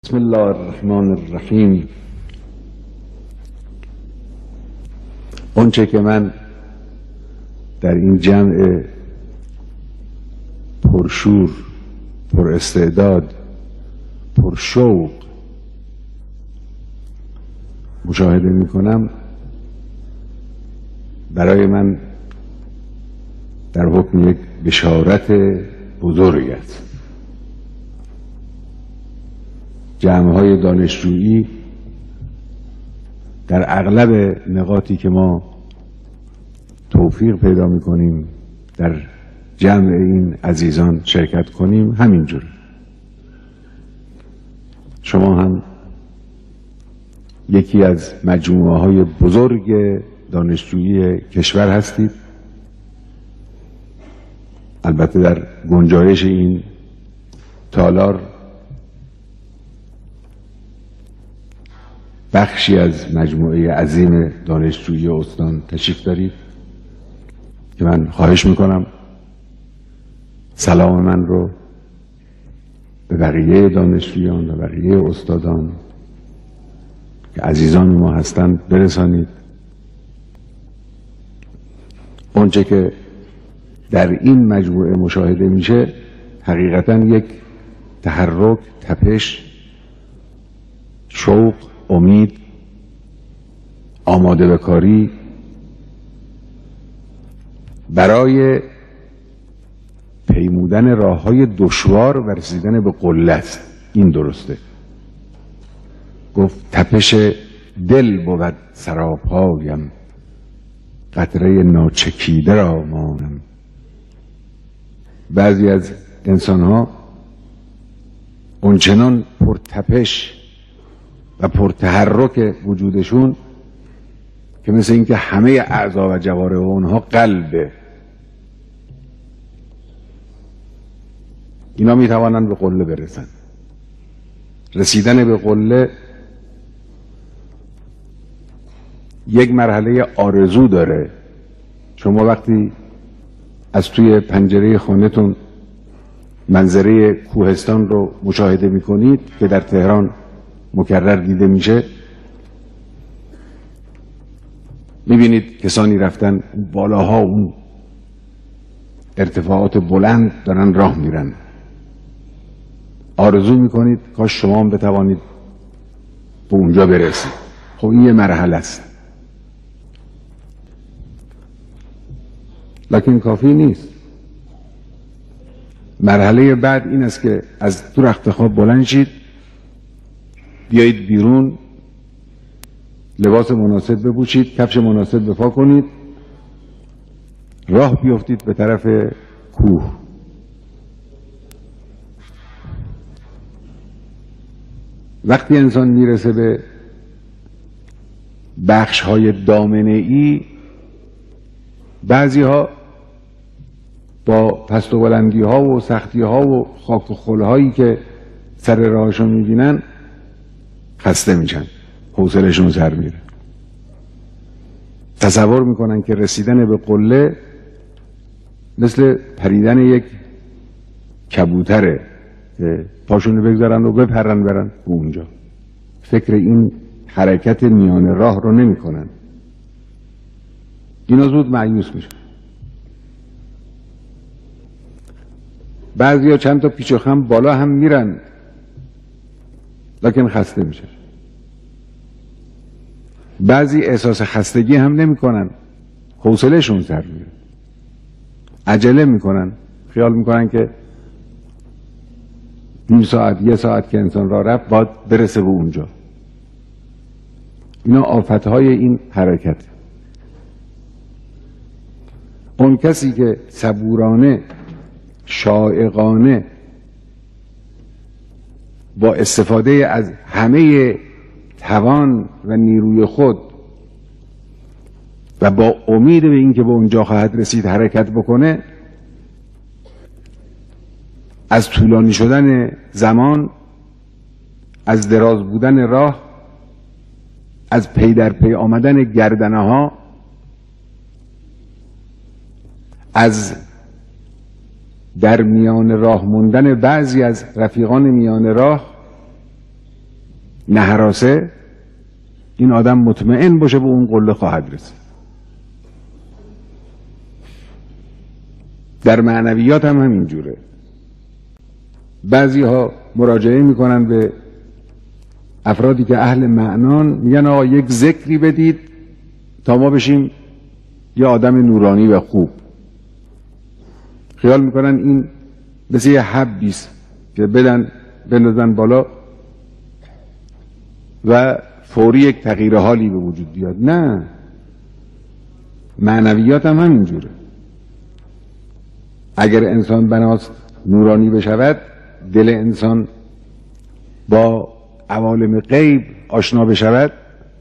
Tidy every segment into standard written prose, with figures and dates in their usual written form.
بسم الله الرحمن الرحیم. اونچه که من در این جمع پرشور، پر استعداد، پرشوق مشاهده می کنم، برای من در حکم یک بشارت بزرگ است. جمع‌های دانشجویی در اغلب نقاطی که ما توفیق پیدا می‌کنیم در جمع این عزیزان شرکت کنیم همینجور. شما هم یکی از مجموعه‌های بزرگ دانشجویی کشور هستید. البته در گنجایش این تالار بخشی از مجموعه عظیم دانشجویی استان تشریف دارید که من خواهش میکنم سلام من رو به بقیه دانشجویان و بقیه استادان که عزیزان ما هستند برسانید. اونچه که در این مجموعه مشاهده میشه حقیقتا یک تحرک، تپش، شوق، امید، آماده به کاری برای پیمودن راه‌های دشوار و رسیدن به قله است. این درسته. گفت تپش دل بود سراپایم، قطره ناچکیده را مانم. بعضی از انسان‌ها اونچنان پرتپش و پرتحرک وجودشون که مثل اینکه همه اعضا و جوارح اونها قلبه. اینا میتوانند به قله برسن. رسیدن به قله یک مرحله آرزو داره. شما وقتی از توی پنجره خانه‌تون منظره کوهستان رو مشاهده میکنید که در تهران مکرر دیده میشه، میبینید کسانی رفتن بالاها، اون ارتفاعات بلند دارن راه میرن. آرزو میکنید کاش شما هم بتوانید به اونجا برسید. خب این یه مرحله است، لکن کافی نیست. مرحله بعد این است که از تو رخت خواب بلند شید، بیایید بیرون، لباس مناسب بپوشید، کفش مناسب به پا کنید، راه بیفتید به طرف کوه. وقتی انسان میرسه به بخش‌های دامنه‌ای، بعضی‌ها با پست و بلندی‌ها و سختی‌ها و خاک و خل‌هایی که سر راهشون می‌بینن خسته میشن، حوصله‌شون سر میره. تصور میکنن که رسیدن به قله مثل پریدن یک کبوتره که پاشونو بگذارن و بپرن برن به اونجا. فکر این حرکت میان راه رو نمیکنن. اینا زود مایوس میشن. بعضیا چند تا پیچ و خم بالا هم میرن لکن خسته میشه. بعضی احساس خستگی هم نمیکنن، حوصله‌شون سر میره، عجله میکنن، خیال میکنن که نیم ساعت، یه ساعت که انسان راه رفت باید برسه به اونجا. اینا آفتهای این حرکت. اون کسی که صبورانه، شائقانه، با استفاده از همه توان و نیروی خود و با امید به اینکه به اونجا خواهد رسید حرکت بکنه، از طولانی شدن زمان، از دراز بودن راه، از پی در پی آمدن گردنه ها، از در میان راه موندن بعضی از رفیقان میان راه نهراسه، این آدم مطمئن باشه به اون قله خواهد رسید. در معنویات هم همینجوره. بعضی ها مراجعه میکنن به افرادی که اهل معنان، میگن آقا یک ذکری بدید تا ما بشیم یه آدم نورانی و خوب. خیال میکنن این مثل یه حبیست که بندازن بالا و فوری یک تغییر حالی به وجود بیاد. نه، معنویات هم همینجوره. اگر انسان بناست نورانی بشود، دل انسان با عوالم غیب آشنا بشود،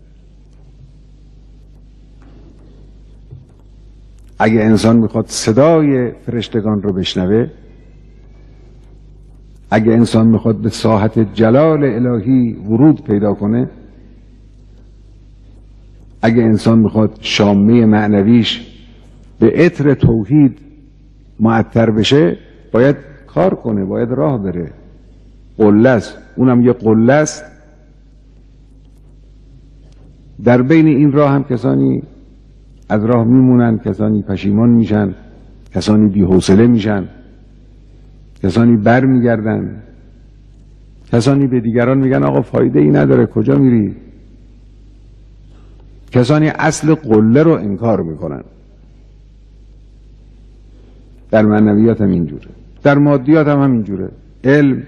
اگه انسان میخواد صدای فرشتگان رو بشنوه، اگه انسان میخواد به ساحت جلال الهی ورود پیدا کنه، اگه انسان میخواد شامه معنویش به عطر توحید معطر بشه، باید کار کنه، باید راه بره. قله است، اونم یه قله است. در بین این راه هم کسانی از راه میمونن، کسانی پشیمان میشن، کسانی بی‌حوصله میشن، کسانی بر میگردن، کسانی به دیگران میگن آقا فایده ای نداره، کجا میری؟ کسانی اصل قله رو انکار میکنن. در معنویات هم اینجوره، در مادیات هم همینجوره. علم،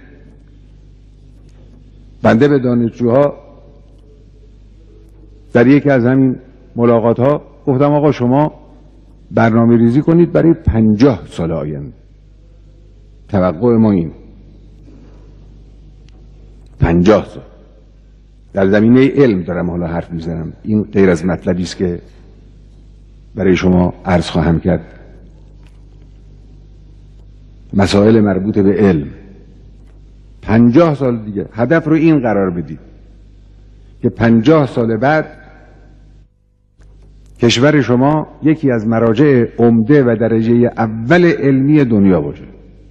بنده به دانشجوها در یکی از همین ملاقات ها گفتم آقا شما برنامه ریزی کنید برای 50 سال آینده. توقع ما این 50 سال در زمینه علم دارم حالا حرف میزنم، این غیر از مطلبی است که برای شما عرض خواهم کرد. مسائل مربوط به علم 50 سال دیگه هدف رو این قرار بدید که 50 سال بعد کشور شما یکی از مراجع عمده و درجه اول علمی دنیا باشه،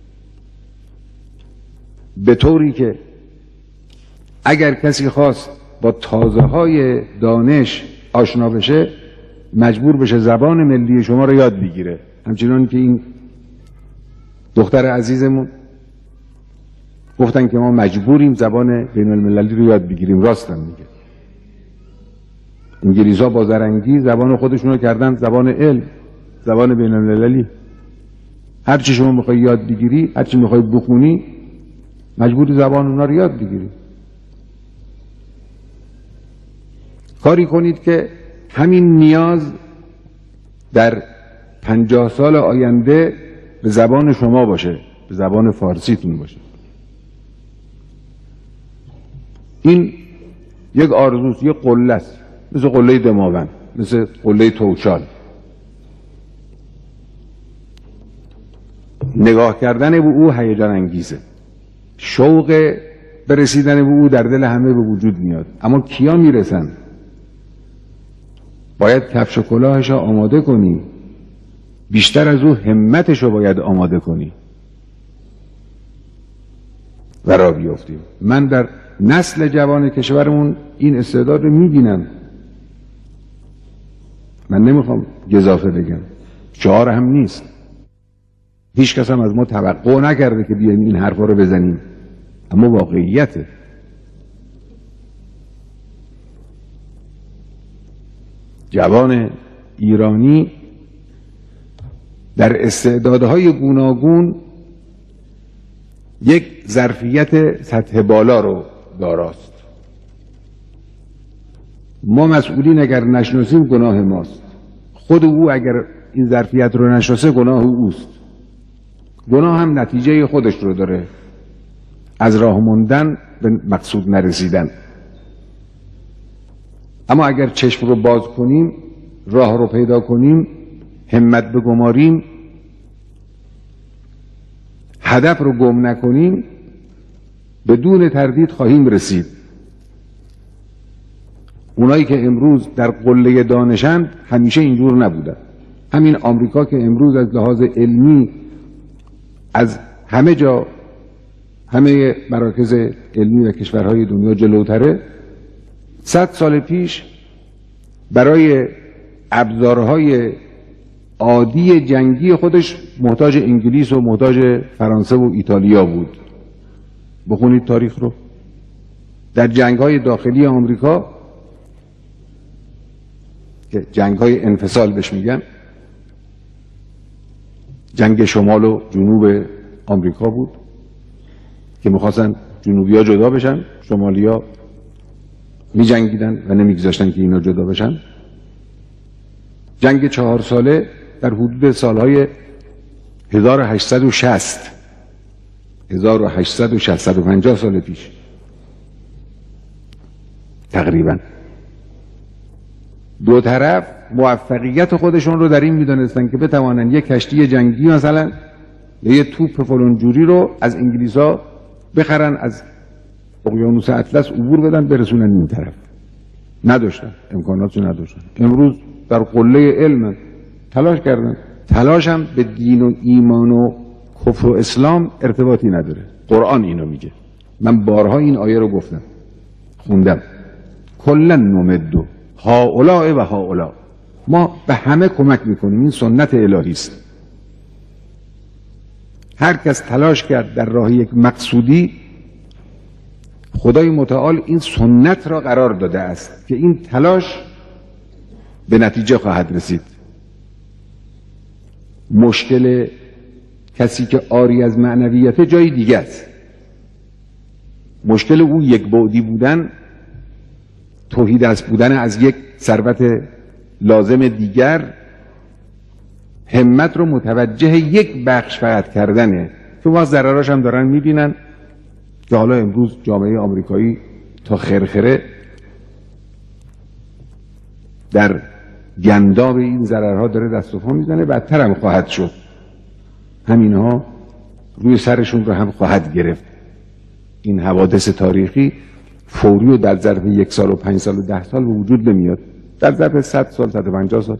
به طوری که اگر کسی خواست با تازه‌های دانش آشنا بشه، مجبور بشه زبان ملی شما رو یاد بگیره. همچنان که این دختر عزیزمون گفتن که ما مجبوریم زبان بین المللی رو یاد بگیریم. راستم میگه. انگلیس‌ها با زرنگی زبان خودشون رو کردن زبان علم، زبان بین المللی. هر چی شما میخوای یاد بگیری، هر چی میخوای بخونی، مجبوری زبان اونا رو یاد بگیری. کاری کنید که همین نیاز در 50 سال آینده به زبان شما باشه، به زبان فارسیتون باشه. این یک آرزوست، یک قله است، مثل قله دماوند، مثل قله توچال. نگاه کردن به او هیجان انگیزه، شوق برسیدن به او در دل همه به وجود میاد. اما کیا میرسن؟ باید کفش و کلاهش رو آماده کنی، بیشتر از او همتش رو باید آماده کنی و راه بیافتیم. من در نسل جوان کشورمون این استعداد رو میبینم. من نمیخوام گزافه بگم، شعار هم نیست، هیچ کس هم از ما توقع نکرده که بیایم این حرفا رو بزنیم، اما واقعیته. جوان ایرانی در استعدادهای گوناگون یک ظرفیت سطح بالا رو داراست. ما مسئولین اگر نشناسیم گناه ماست، خود او اگر این ظرفیت رو نشناسه گناه اوست. گناه هم نتیجه خودش رو داره، از راه موندن به مقصود نرسیدن. اما اگر چشم رو باز کنیم، راه رو پیدا کنیم، همت بگماریم، هدف رو گم نکنیم، بدون تردید خواهیم رسید. اونایی که امروز در قله دانشند همیشه اینجور نبودن. همین آمریکا که امروز از لحاظ علمی از همه جا همه مراکز علمی و کشورهای دنیا جلوتره، 100 سال پیش برای ابزارهای عادی جنگی خودش محتاج انگلیس و محتاج فرانسه و ایتالیا بود. بخونید تاریخ رو. در جنگ‌های داخلی آمریکا که جنگ‌های انفصال بهش میگن، جنگ شمال و جنوب آمریکا بود که می‌خواستن جنوبی‌ها جدا بشن، شمالی‌ها می‌جنگیدن و نمی‌گذاشتن که اینا جدا بشن. جنگ 4 ساله در حدود سالهای 1860 150 سال پیش تقریبا، دو طرف موفقیت خودشون رو در این میدونستن که بتوانن یک کشتی جنگی مثلا یا یه توپ فلانجوری رو از انگلیسا بخرن، از اقیانوس اطلس عبور بدن برسونن این طرف. نداشتن، امکاناتشو نداشتن. امروز در قله علم تلاش کردن. تلاش هم به دین و ایمان و کفر و اسلام ارتباطی نداره. قرآن اینو میگه. من بارها این آیه رو گفتم، خوندم. کلا نمدو هؤلاء و هؤلاء، ما به همه کمک میکنیم، این سنت الهی است. هر کس تلاش کرد در راه یک مقصودی، خدای متعال این سنت را قرار داده است که این تلاش به نتیجه خواهد رسید. مشکل کسی که عاری از معنویت جای دیگه است. مشکل او یک بعدی بودن، تهیدست بودن از یک ثروت لازم دیگر، همت رو متوجه یک بخش فقط کردنه که ما ضرراش هم دارن میبینن که حالا امروز جامعه آمریکایی تا خرخره در گنداب این ضررها داره دست و پا میزنه. بدتر هم خواهد شد، همینها روی سرشون رو هم خواهد گرفت. این حوادث تاریخی فوری و در ظرف 1 سال و 5 سال و 10 سال به وجود نمیاد، در ظرف 100 سال 150 سال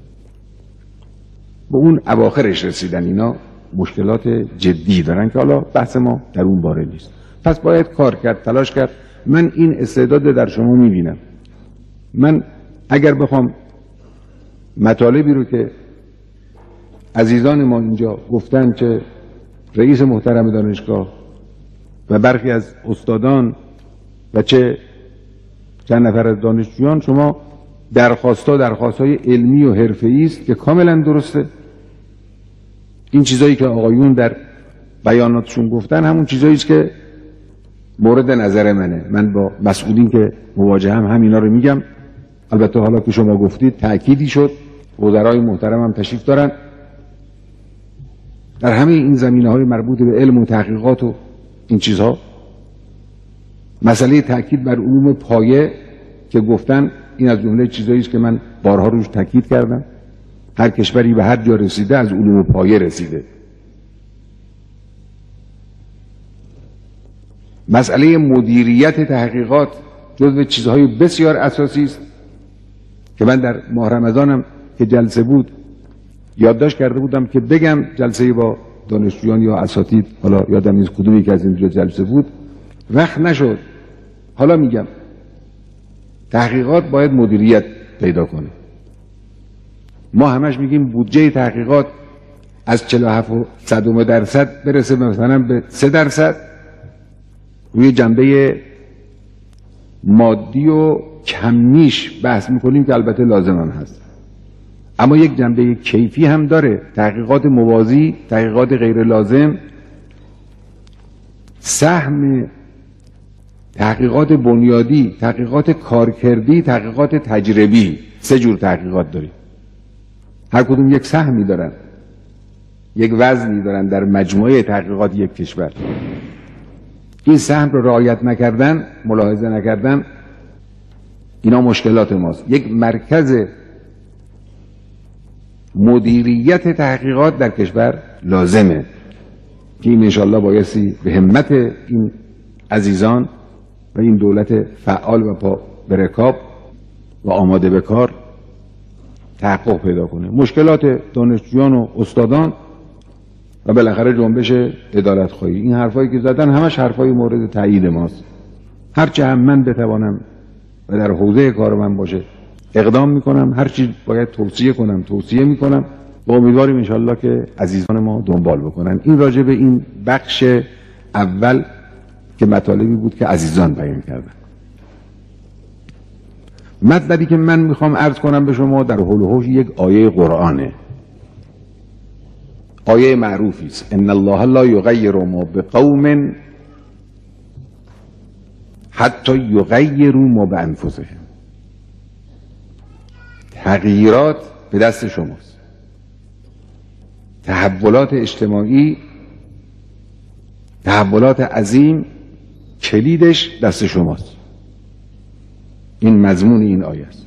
به اون اواخرش رسیدن. اینا مشکلات جدی دارن که حالا بحث ما در اون باره نیست. پس باید کار کرد، تلاش کرد. من این استعداد در شما میبینم. من اگر بخوام مطالبی رو که عزیزان ما اینجا گفتن، چه رئیس محترم دانشگاه و برخی از استادان و چه چند نفر از دانشجویان، شما درخواست‌های علمی و حرفه‌ای است که کاملا درسته. این چیزایی که آقایون در بیاناتشون گفتن همون چیزایی است که مورد نظر منه. من با مسئولین که مواجهم همینا رو میگم. البته حالا که شما گفتید تأکیدی شد، وزرای محترم هم تشریف دارن. در همه این زمینه‌های مربوط به علم و تحقیقات و این چیزها، مسئله تأکید بر علوم پایه که گفتن، این از جمله چیزایی است که من بارها روش تأکید کردم. هر کشوری به هر جا رسیده از علوم پایه رسیده. مسئله مدیریت تحقیقات جزو چیزهای بسیار اساسی است که من در ماه رمضانم که جلسه بود یادداشت کرده بودم که بگم جلسه با دانشجویان یا اساتید، حالا یادم نیست کدومی که از این جلسه بود، وقت نشد. حالا میگم تحقیقات باید مدیریت پیدا کنه. ما همش میگیم بودجه تحقیقات از 47% برسه مثلا به 3%. روی جنبه مادی و کمیش بحث میکنیم که البته لازم هم هست، اما یک جنبه کیفی هم داره. تحقیقات موازی، تحقیقات غیر لازم، سهم تحقیقات بنیادی، تحقیقات کارکردی، تحقیقات تجربی. 3 جور تحقیقات داریم، هر کدوم یک سهمی دارن، یک وزنی دارن در مجموعه تحقیقات یک کشور. این سهم رو رعایت نکردن، ملاحظه نکردن، اینا مشکلات ماست. یک مرکز مدیریت تحقیقات در کشور لازمه که این انشاءالله بایستی به همت این عزیزان و این دولت فعال و پا به رکاب و آماده به کار تحقق پیدا کنه. مشکلات دانشجویان و استادان و بالاخره جنبش عدالت‌خواهی. این حرفایی که زدن همش حرفای مورد تایید ماست. هرچه هم من بتوانم و در حوزه کار من باشه اقدام میکنم، هر چی باید توصیه میکنم و امیدواریم انشالله که عزیزان ما دنبال بکنن. این راجع به این بخش اول که مطالبی بود که عزیزان بیان کردن. مطلبی که من میخوام عرض کنم به شما در حول و حوش یک آیه قرآنه، آیه معروفی است: ان الله لا یغیر ما بقوم حتی یغیروا ما بانفسهم. تغییرات به دست شماست. تحولات اجتماعی، تحولات عظیم، کلیدش دست شماست. این مضمون این آیه است.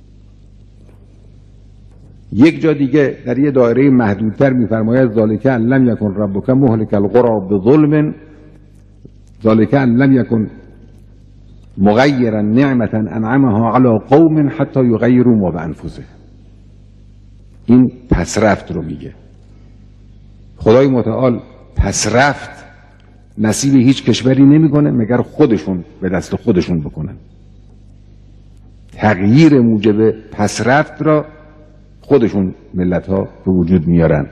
یک جا دیگه در یه دایره محدودتر می‌فرماید ذالک ان لم یکن ربک مهلک القری بظلم ذالک ان لم یکن مغیرا نعمة انعمها علی قوم حتی یغیروا ما بانفسهم. این پسرفت رو میگه. خدای متعال پسرفت نصیب هیچ کشوری نمیکنه مگر خودشون به دست خودشون بکنن. تغییر موجب پسرفت را خودشون ملت ها به وجود میارن.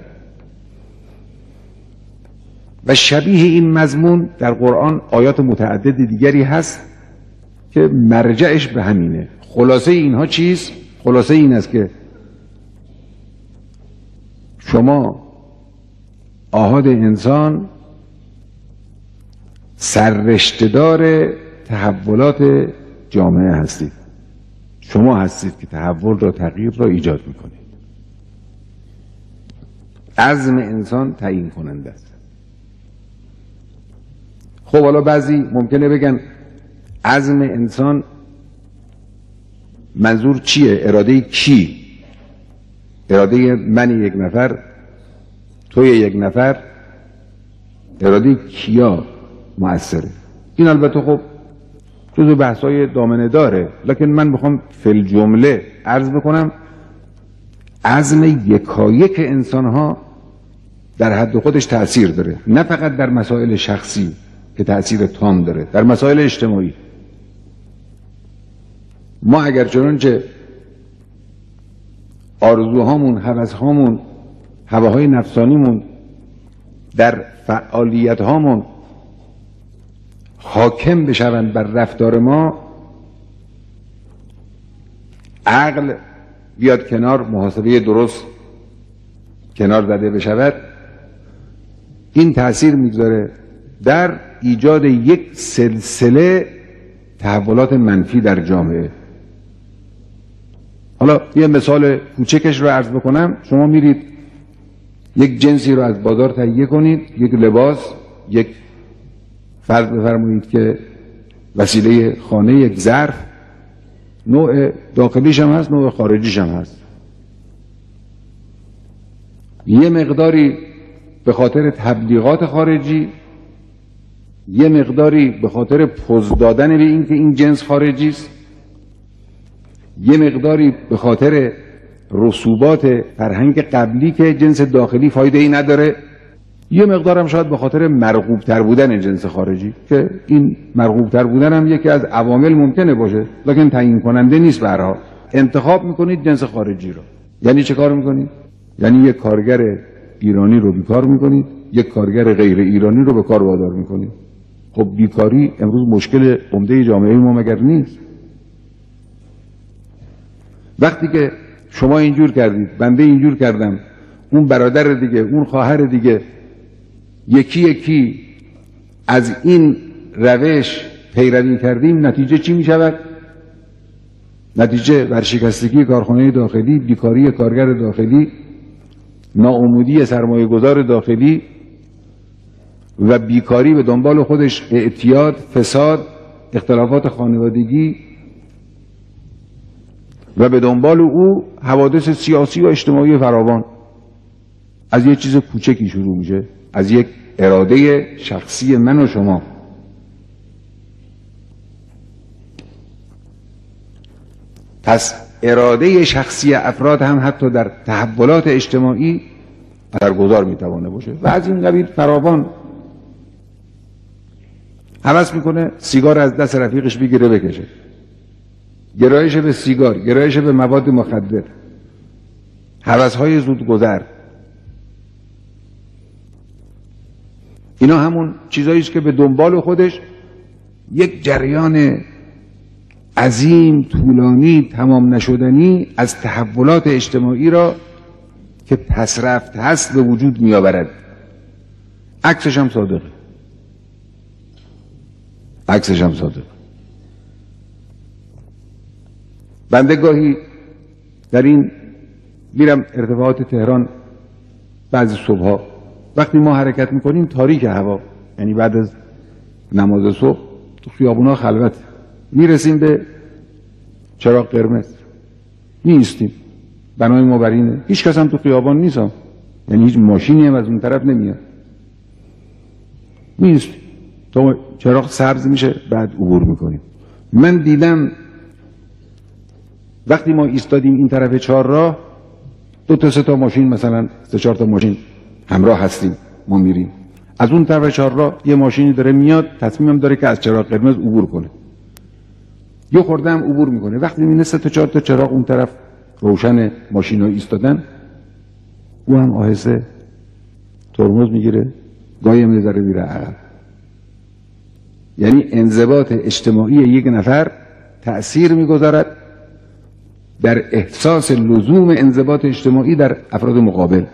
و شبیه این مضمون در قرآن آیات متعدد دیگری هست که مرجعش به همینه. خلاصه اینها چیست؟ خلاصه این است که شما آحاد انسان سررشته‌دار تحولات جامعه هستید. شما هستید که تحول را، تغییر را ایجاد میکنید. عزم انسان تعیین کننده است. خب حالا بعضی ممکنه بگن عزم انسان منظور چیه؟ اراده کی؟ اراده من یک نفر، توی یک نفر، اراده کیا مؤثره؟ این البته خب جزو بحثای دامنه داره، لکن من بخوام فی الجمله عرض بکنم عزم یکایک انسان ها در حد خودش تأثیر داره، نه فقط در مسائل شخصی که تأثیر تام داره، در مسائل اجتماعی. ما اگر چنانچه آرزوهامون، هوسهامون، هواهای نفسانیمون در فعالیت هامون حاکم بشوند بر رفتار ما، عقل بیاد کنار، محاسبه درست کنار زده بشود، این تأثیر میگذاره در ایجاد یک سلسله تحولات منفی در جامعه. حالا یه مثال کوچکش رو عرض بکنم. شما میرید یک جنسی رو از بازار تهیه کنید، یک لباس، یک فرض بفرمایید که وسیله خانه، یک ظرف، نوع داخلیش هم هست، نوع خارجیش هم هست. یه مقداری به خاطر تبلیغات خارجی، یه مقداری به خاطر پوز دادن به این که این جنس خارجی است، یه مقداری به خاطر رسوبات فرهنگ قبلی که جنس داخلی فایده ای نداره، یه مقدار هم شاید به خاطر مرغوب تر بودن جنس خارجی که این مرغوب تر بودن هم یکی از عوامل ممکنه باشه، لکن تعیین کننده نیست. به هر حال انتخاب میکنید جنس خارجی رو. یعنی چه کار میکنید؟ یعنی یک کارگر ایرانی رو بیکار میکنید، یک کارگر غیر ایرانی رو به کار وادار میکنید. خب بیکاری امروز مشکل عمده جامعه ما مگر نیست؟ وقتی که شما اینجور کردید، بنده اینجور کردم، اون برادر دیگه، اون خواهر دیگه، یکی یکی از این روش پیروی کردیم، نتیجه چی می شود؟ نتیجه ورشکستگی کارخانه داخلی، بیکاری کارگر داخلی، ناامیدی سرمایه گذار داخلی و بیکاری به دنبال خودش اعتیاد، فساد، اختلافات خانوادگی و به دنبال او حوادث سیاسی و اجتماعی فراوان. از یک چیز کوچکی شروع میشه، از یک اراده شخصی من و شما. پس اراده شخصی افراد هم حتی در تحولات اجتماعی اثرگذار میتوانه باشه و از این قبیل فراوان. هوس میکنه سیگار از دست رفیقش بگیره بکشه، گرایش به سیگار، گرایش به مواد مخدر، هوس‌های زودگذر، اینا همون چیزایی است که به دنبال خودش یک جریان عظیم، طولانی، تمام نشدنی از تحولات اجتماعی را که پس رفت هست به وجود می آورد. عکسش هم صادقه. عکسش هم صادقه. بنده گاهی در این میرم ارتفاعات تهران بعضی صبحها، وقتی ما حرکت میکنیم تاریک هوا، یعنی بعد از نماز صبح تو خیابونا خلوت، میرسیم به چراغ قرمز میایستیم، بنای ما بر اینه هیچ کس هم تو خیابان نیست، یعنی هیچ ماشینی هم از اون طرف نمیاد، میایستیم تا چراغ سبز میشه بعد عبور میکنیم. من دیدم وقتی ما ایستادیم این طرف چهارراه، 2 تا 3 تا ماشین، مثلا 3 4 تا ماشین همراه هستیم، ما میریم، از اون طرف چهارراه یه ماشینی داره میاد، تصمیمم داره که از چراغ قرمز عبور کنه، یه خورده هم عبور میکنه، وقتی میبینه 3 تا 4 تا چراغ اون طرف روشن، ماشینا ایستادن، او هم آهسته ترمز میگیره، گاهی هم ذره میره عقب. یعنی انضباط اجتماعی یک نفر تأثیر میگذارد در احساس لزوم انضباط اجتماعی در افراد مقابل.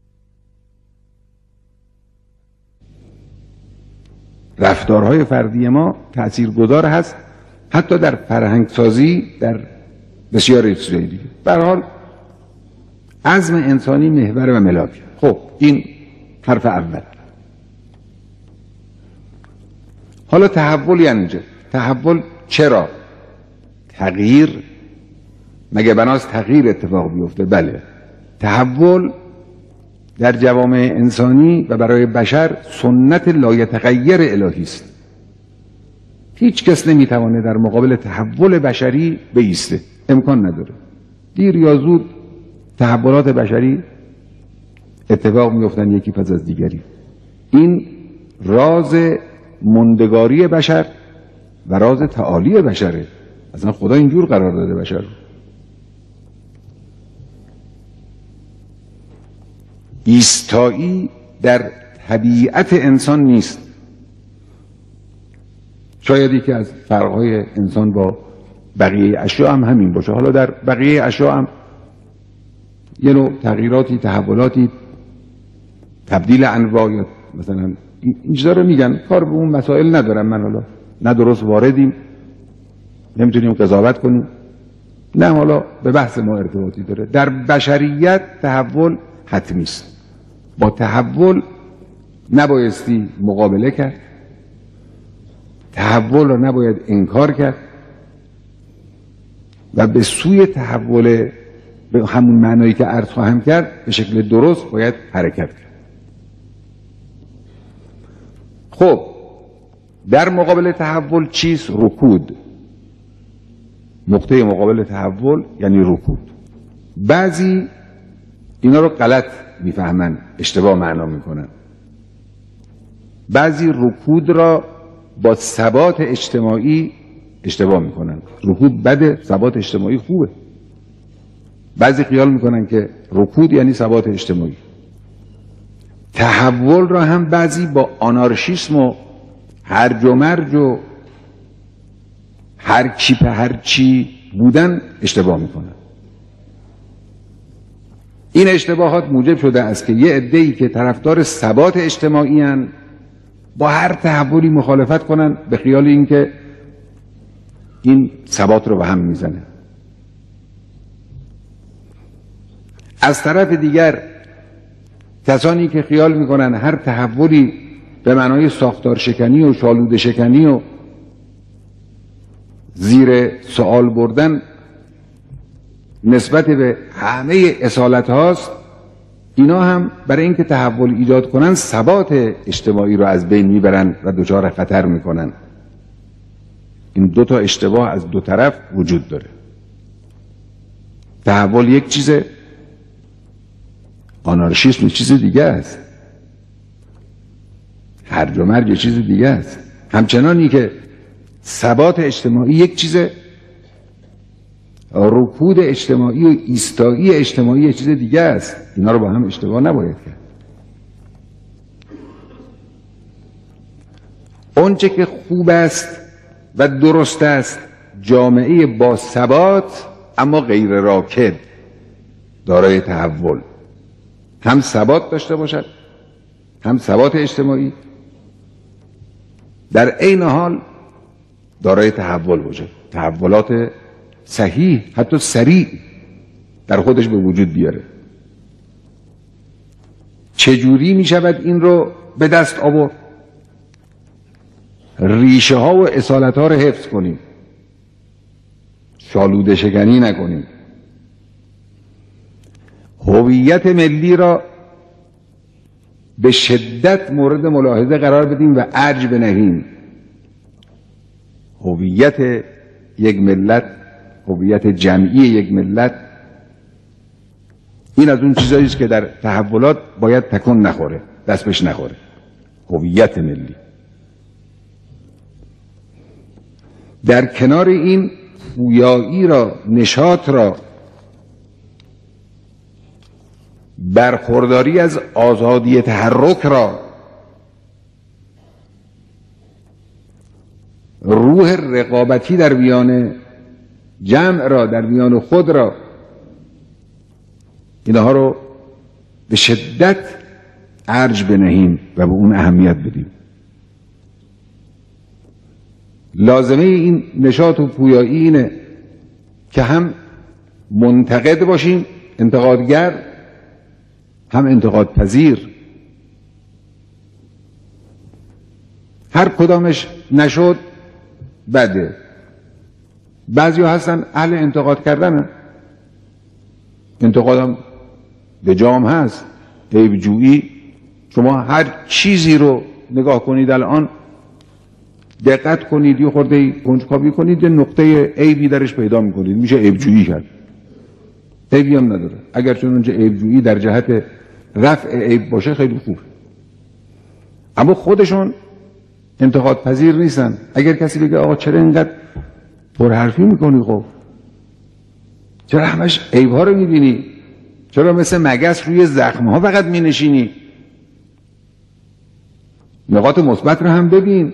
رفتارهای فردی ما تأثیرگذار هست حتی در فرهنگسازی، در بسیار چیزای دیگه. به هر حال عزم انسانی محور و ملاک. خب این حرف اول. حالا تحول یعنی چه؟ تحول چرا؟ تغییر، مگه بناست تغییر اتفاق بیفته؟ بله. تحول در جوامع انسانی و برای بشر سنت لایتغیر الهی است. هیچ کس نمیتوانه در مقابل تحول بشری بایسته، امکان نداره. دیر یا زود تحولات بشری اتفاق میفتن یکی پس از دیگری. این راز ماندگاری بشر و راز تعالی بشره. اصلا خدا اینجور قرار داده بشر. ایستایی در طبیعت انسان نیست. شاید یکی از فرقهای انسان با بقیه اشیاء هم همین باشه. حالا در بقیه اشیاء هم یه نوع تغییراتی، تحولاتی، تبدیل انواع، یا مثلا این چیزا رو میگن، کار به اون مسائل ندارم من، حالا نه درست واردیم، نمیتونیم قضاوت کنیم، نه حالا به بحث ما ارتباطی داره. در بشریت تحول حتمی است. با تحول نبایستی مقابله کرد، تحول رو نباید انکار کرد و به سوی تحول به همون معنایی که عرض خواهم کرد به شکل درست باید حرکت کرد. خب در مقابل تحول چیست؟ رکود. نقطه مقابل تحول یعنی رکود. بعضی اینا رو غلط میفهمن، اشتباه معنا میکنن. بعضی رکود را با ثبات اجتماعی اشتباه میکنن. رکود بده، ثبات اجتماعی خوبه. بعضی خیال میکنن که رکود یعنی ثبات اجتماعی. تحول را هم بعضی با آنارشیسم و هرج و مرج و هر کی به هر چی بودن اشتباه میکنن. این اشتباهات موجب شده است که یه عده‌ای که طرفدار ثبات اجتماعی هستند با هر تحولی مخالفت کنن به خیال اینکه این ثبات رو به هم میزنه. از طرف دیگر کسانی که خیال میکنن هر تحولی به معنای ساختار شکنی و شالوده شکنی و زیر سوال بردن نسبت به همه اصالت هاست، اینا هم برای اینکه تحول ایجاد کنن ثبات اجتماعی رو از بین میبرن و دچار خطر میکنن. این 2 تا اشتباه از 2 طرف وجود داره. تحول یک چیزه، آنارشیسم یه چیز دیگه است، هرج و مرج یه چیز دیگه است. همچنانی که ثبات اجتماعی یک چیز، رکود اجتماعی و ایستایی اجتماعی یک چیز دیگه است. اینا رو با هم اشتباه نباید کرد. اونچه که خوب است و درست است جامعه با ثبات اما غیر راکد، دارای تحول، هم ثبات داشته باشد، هم ثبات اجتماعی، در عین حال دارای تحول باشد، تحولات صحیح حتی سریع در خودش به وجود بیاره. چجوری می شود این رو به دست آورد؟ ریشه ها و اصالت ها رو حفظ کنیم، شالوده شکنی نکنیم، هویت ملی را به شدت مورد ملاحظه قرار بدیم و ارج بنهیم. هویت یک ملت، هویت جمعی یک ملت، این از اون چیزایی است که در تحولات باید تکون نخوره، دست بهش نخوره. هویت ملی. در کنار این پویایی را، نشاط را، برخورداری از آزادی تحرک را، روح رقابتی در میان جمع را، در میان خود را، اینها رو به شدت ارج بنهیم و به اون اهمیت بدیم. لازمه این نشاط و پویایی اینه که هم منتقد باشیم، انتقادگر، هم انتقاد پذیر. هر کدامش نشد بده. بعضی ها هستن اهل انتقاد کردن، انتقادم به جام هست، عیب جویی. شما هر چیزی رو نگاه کنید الان، دقت کنید، یه خورده کنجکاوی کنید، یه نقطه عیبی درش پیدا میکنید، میشه عیب جویی کرد. عیبی هم نداره، اگر چون اونجا عیب جویی در جهت رفع عیب باشه خیلی خوب، اما خودشون انتقاد پذیر نیستن. اگر کسی بگه آقا چرا اینقدر پرحرفی میکنی، خب چرا همش عیب ها رو میبینی، چرا مثل مگس روی زخم ها فقط مینشینی، نقاط مثبت رو هم ببین.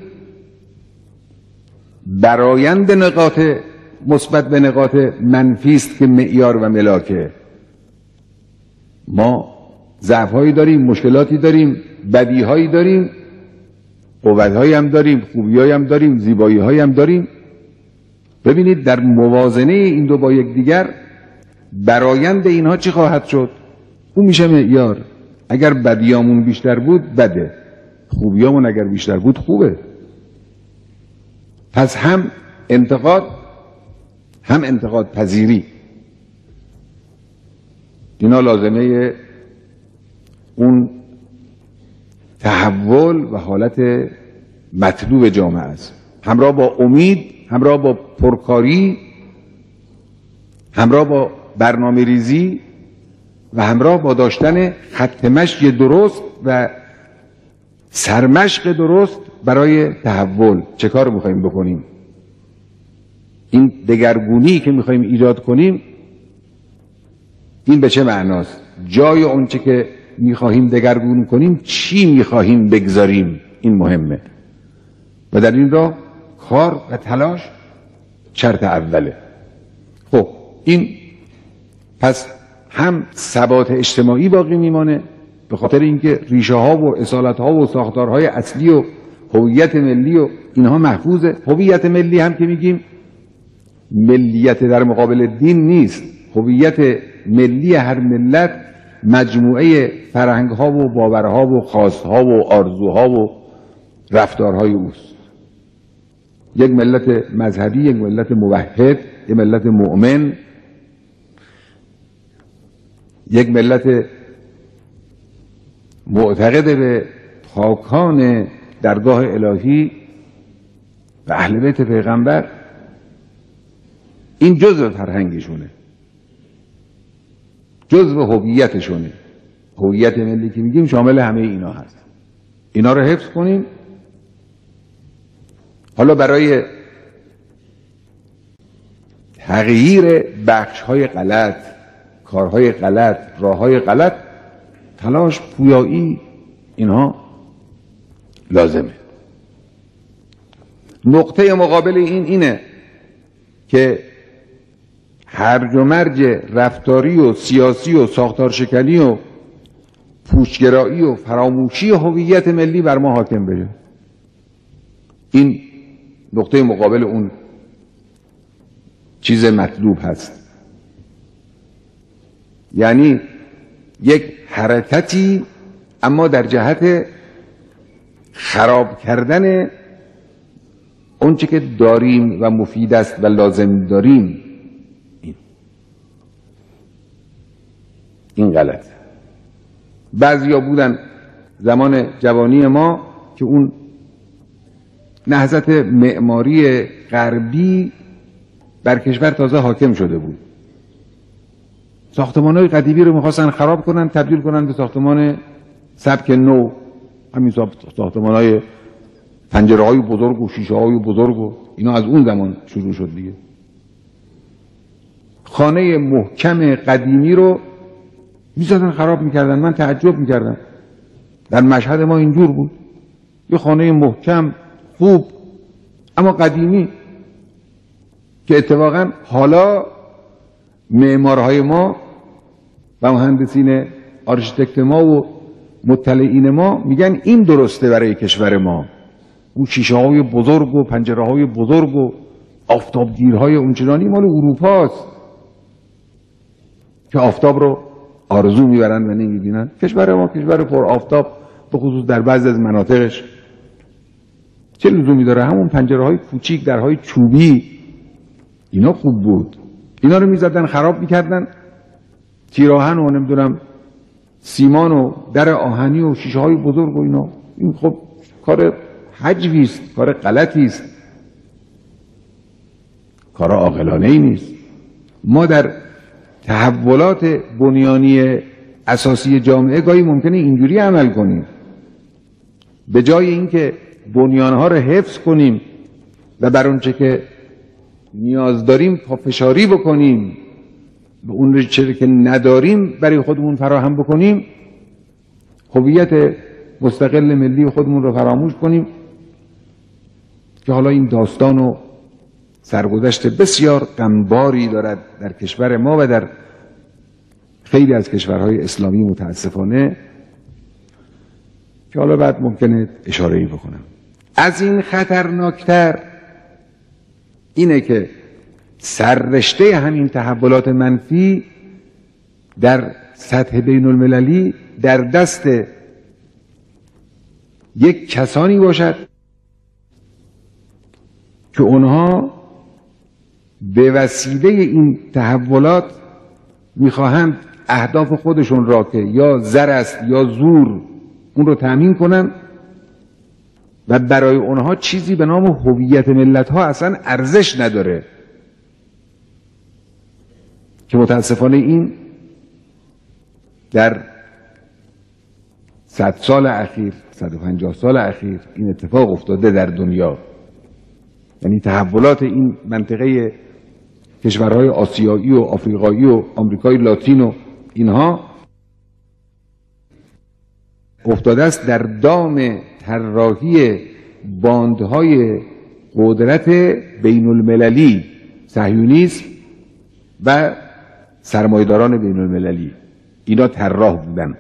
برایند نقاط مثبت به نقاط منفی است که معیار و ملاکه. ما ضعف هایی داریم، مشکلاتی داریم، بدی هایی داریم، قوت هم داریم، خوبی هم داریم، زیبایی هم داریم. ببینید در موازنه این دو با یک دیگر برایند اینها چی خواهد شد؟ اون میشه معیار. اگر بدیامون بیشتر بود بده، خوبیامون اگر بیشتر بود خوبه. پس هم انتقاد، هم انتقاد پذیری، اینا لازمه اون تحول و حالت مطلوب جامعه است. همراه با امید، همراه با پرکاری، همراه با برنامه ریزی و همراه با داشتن خط مشی درست و سرمشق درست برای تحول. چه کار میخواییم بکنیم؟ این دگرگونی که میخواییم ایجاد کنیم، این به چه معناست؟ جای اونچه که میخواهیم دگرگون کنیم چی میخواهیم بگذاریم؟ این مهمه و در این راه کار و تلاش شرط اوله. خب این پس هم ثبات اجتماعی باقی میمانه به خاطر اینکه ریشه ها و اصالت ها و ساختارهای اصلی و هویت ملی و اینها محفوظه. هویت ملی هم که میگیم ملیت در مقابل دین نیست. هویت ملی هر ملت مجموعه فرهنگ ها و باورها و خواستها و آرزوها و رفتارهای اوست. یک ملت مذهبی، یک ملت موحد، یک ملت مؤمن، یک ملت معتقد به خاکان درگاه الهی و اهل بیت پیغمبر، این جزء فرهنگشونه، جزء هویتشونه. هویت ملی که میگیم شامل همه اینا هست. اینا رو حفظ کنیم. حالا برای تغییر بخش‌های غلط، کارهای غلط، راههای غلط، تلاش، پویایی، اینها لازمه. نقطه مقابل این اینه که هرج و مرج رفتاری و سیاسی و ساختارشکنی و پوچگرایی و فراموشی هویت ملی بر ما حاکم بشه. این نقطه مقابل اون چیز مطلوب هست. یعنی یک حرکتی اما در جهت خراب کردن اون چه که داریم و مفید است و لازم داریم. این غلط. بعضیا بودن زمان جوانی ما که اون نهضت معماری غربی بر کشور تازه حاکم شده بود. ساختمان‌های قدیمی رو می‌خواستن خراب کنن، تبدیل کنن به ساختمان سبک نو. همین ساختمان‌های پنجره‌های بزرگ و شیشه‌های بزرگ و اینا از اون زمان شروع شد دیگه. خانه محکم قدیمی رو می‌زدن خراب می‌کردن. من تعجب می‌کردم. در مشهد ما اینجور بود. یه خانه محکم، خوب، اما قدیمی که اتفاقا حالا معمارهای ما و مهندسین آرشیتکت ما و مطلعین ما میگن این درسته برای کشور ما. اون شیشه های بزرگ و پنجره های بزرگ و آفتابگیرهای اونچنانی مال اروپاست که آفتاب رو آرزو میبرن و نمیبینن. کشور ما کشور پر آفتاب، به خصوص در بعضی از مناطقش، چه لزومی داره؟ همون پنجره های کوچیک، درهای چوبی، اینا خوب بود. اینا رو میزدن خراب میکردن. تیراهن و نمیدونم سیمان و در آهنی و شیشه های بزرگ و اینا. این خب کار حجوی است، کار غلطی است، کار عاقلانه ای نیست. ما در تحولات بنیانی اساسی جامعه گاهی ممکنه اینجوری عمل کنیم. به جای اینکه بنیانها رو حفظ کنیم و بر اونچه که نیاز داریم پافشاری بکنیم، به اون چیزی که نداریم برای خودمون فراهم بکنیم، هویت مستقل ملی خودمون رو فراموش کنیم که حالا این داستان و سرگذشت بسیار غمباری دارد در کشور ما و در خیلی از کشورهای اسلامی متاسفانه، که حالا بعد ممکنه اشاره‌ای بکنم. از این خطرناکتر اینه که سررشته همین تحولات منفی در سطح بین المللی در دست یک کسانی باشد که اونها به وسیله این تحولات میخواهند اهداف خودشون را که یا زر است یا زور اون رو تامین کنن و برای اونها چیزی به نام هویت ملت ها اصلا ارزش نداره، که متاسفانه این در 100 سال اخیر، 150 سال اخیر این اتفاق افتاده در دنیا. یعنی تحولات این منطقه کشورهای آسیایی و آفریقایی و آمریکای لاتین و اینها افتاده است در دام طراحی باندهای قدرت بین المللی، صهیونیسم و سرمایه‌داران بین المللی. اینا طراح بودن.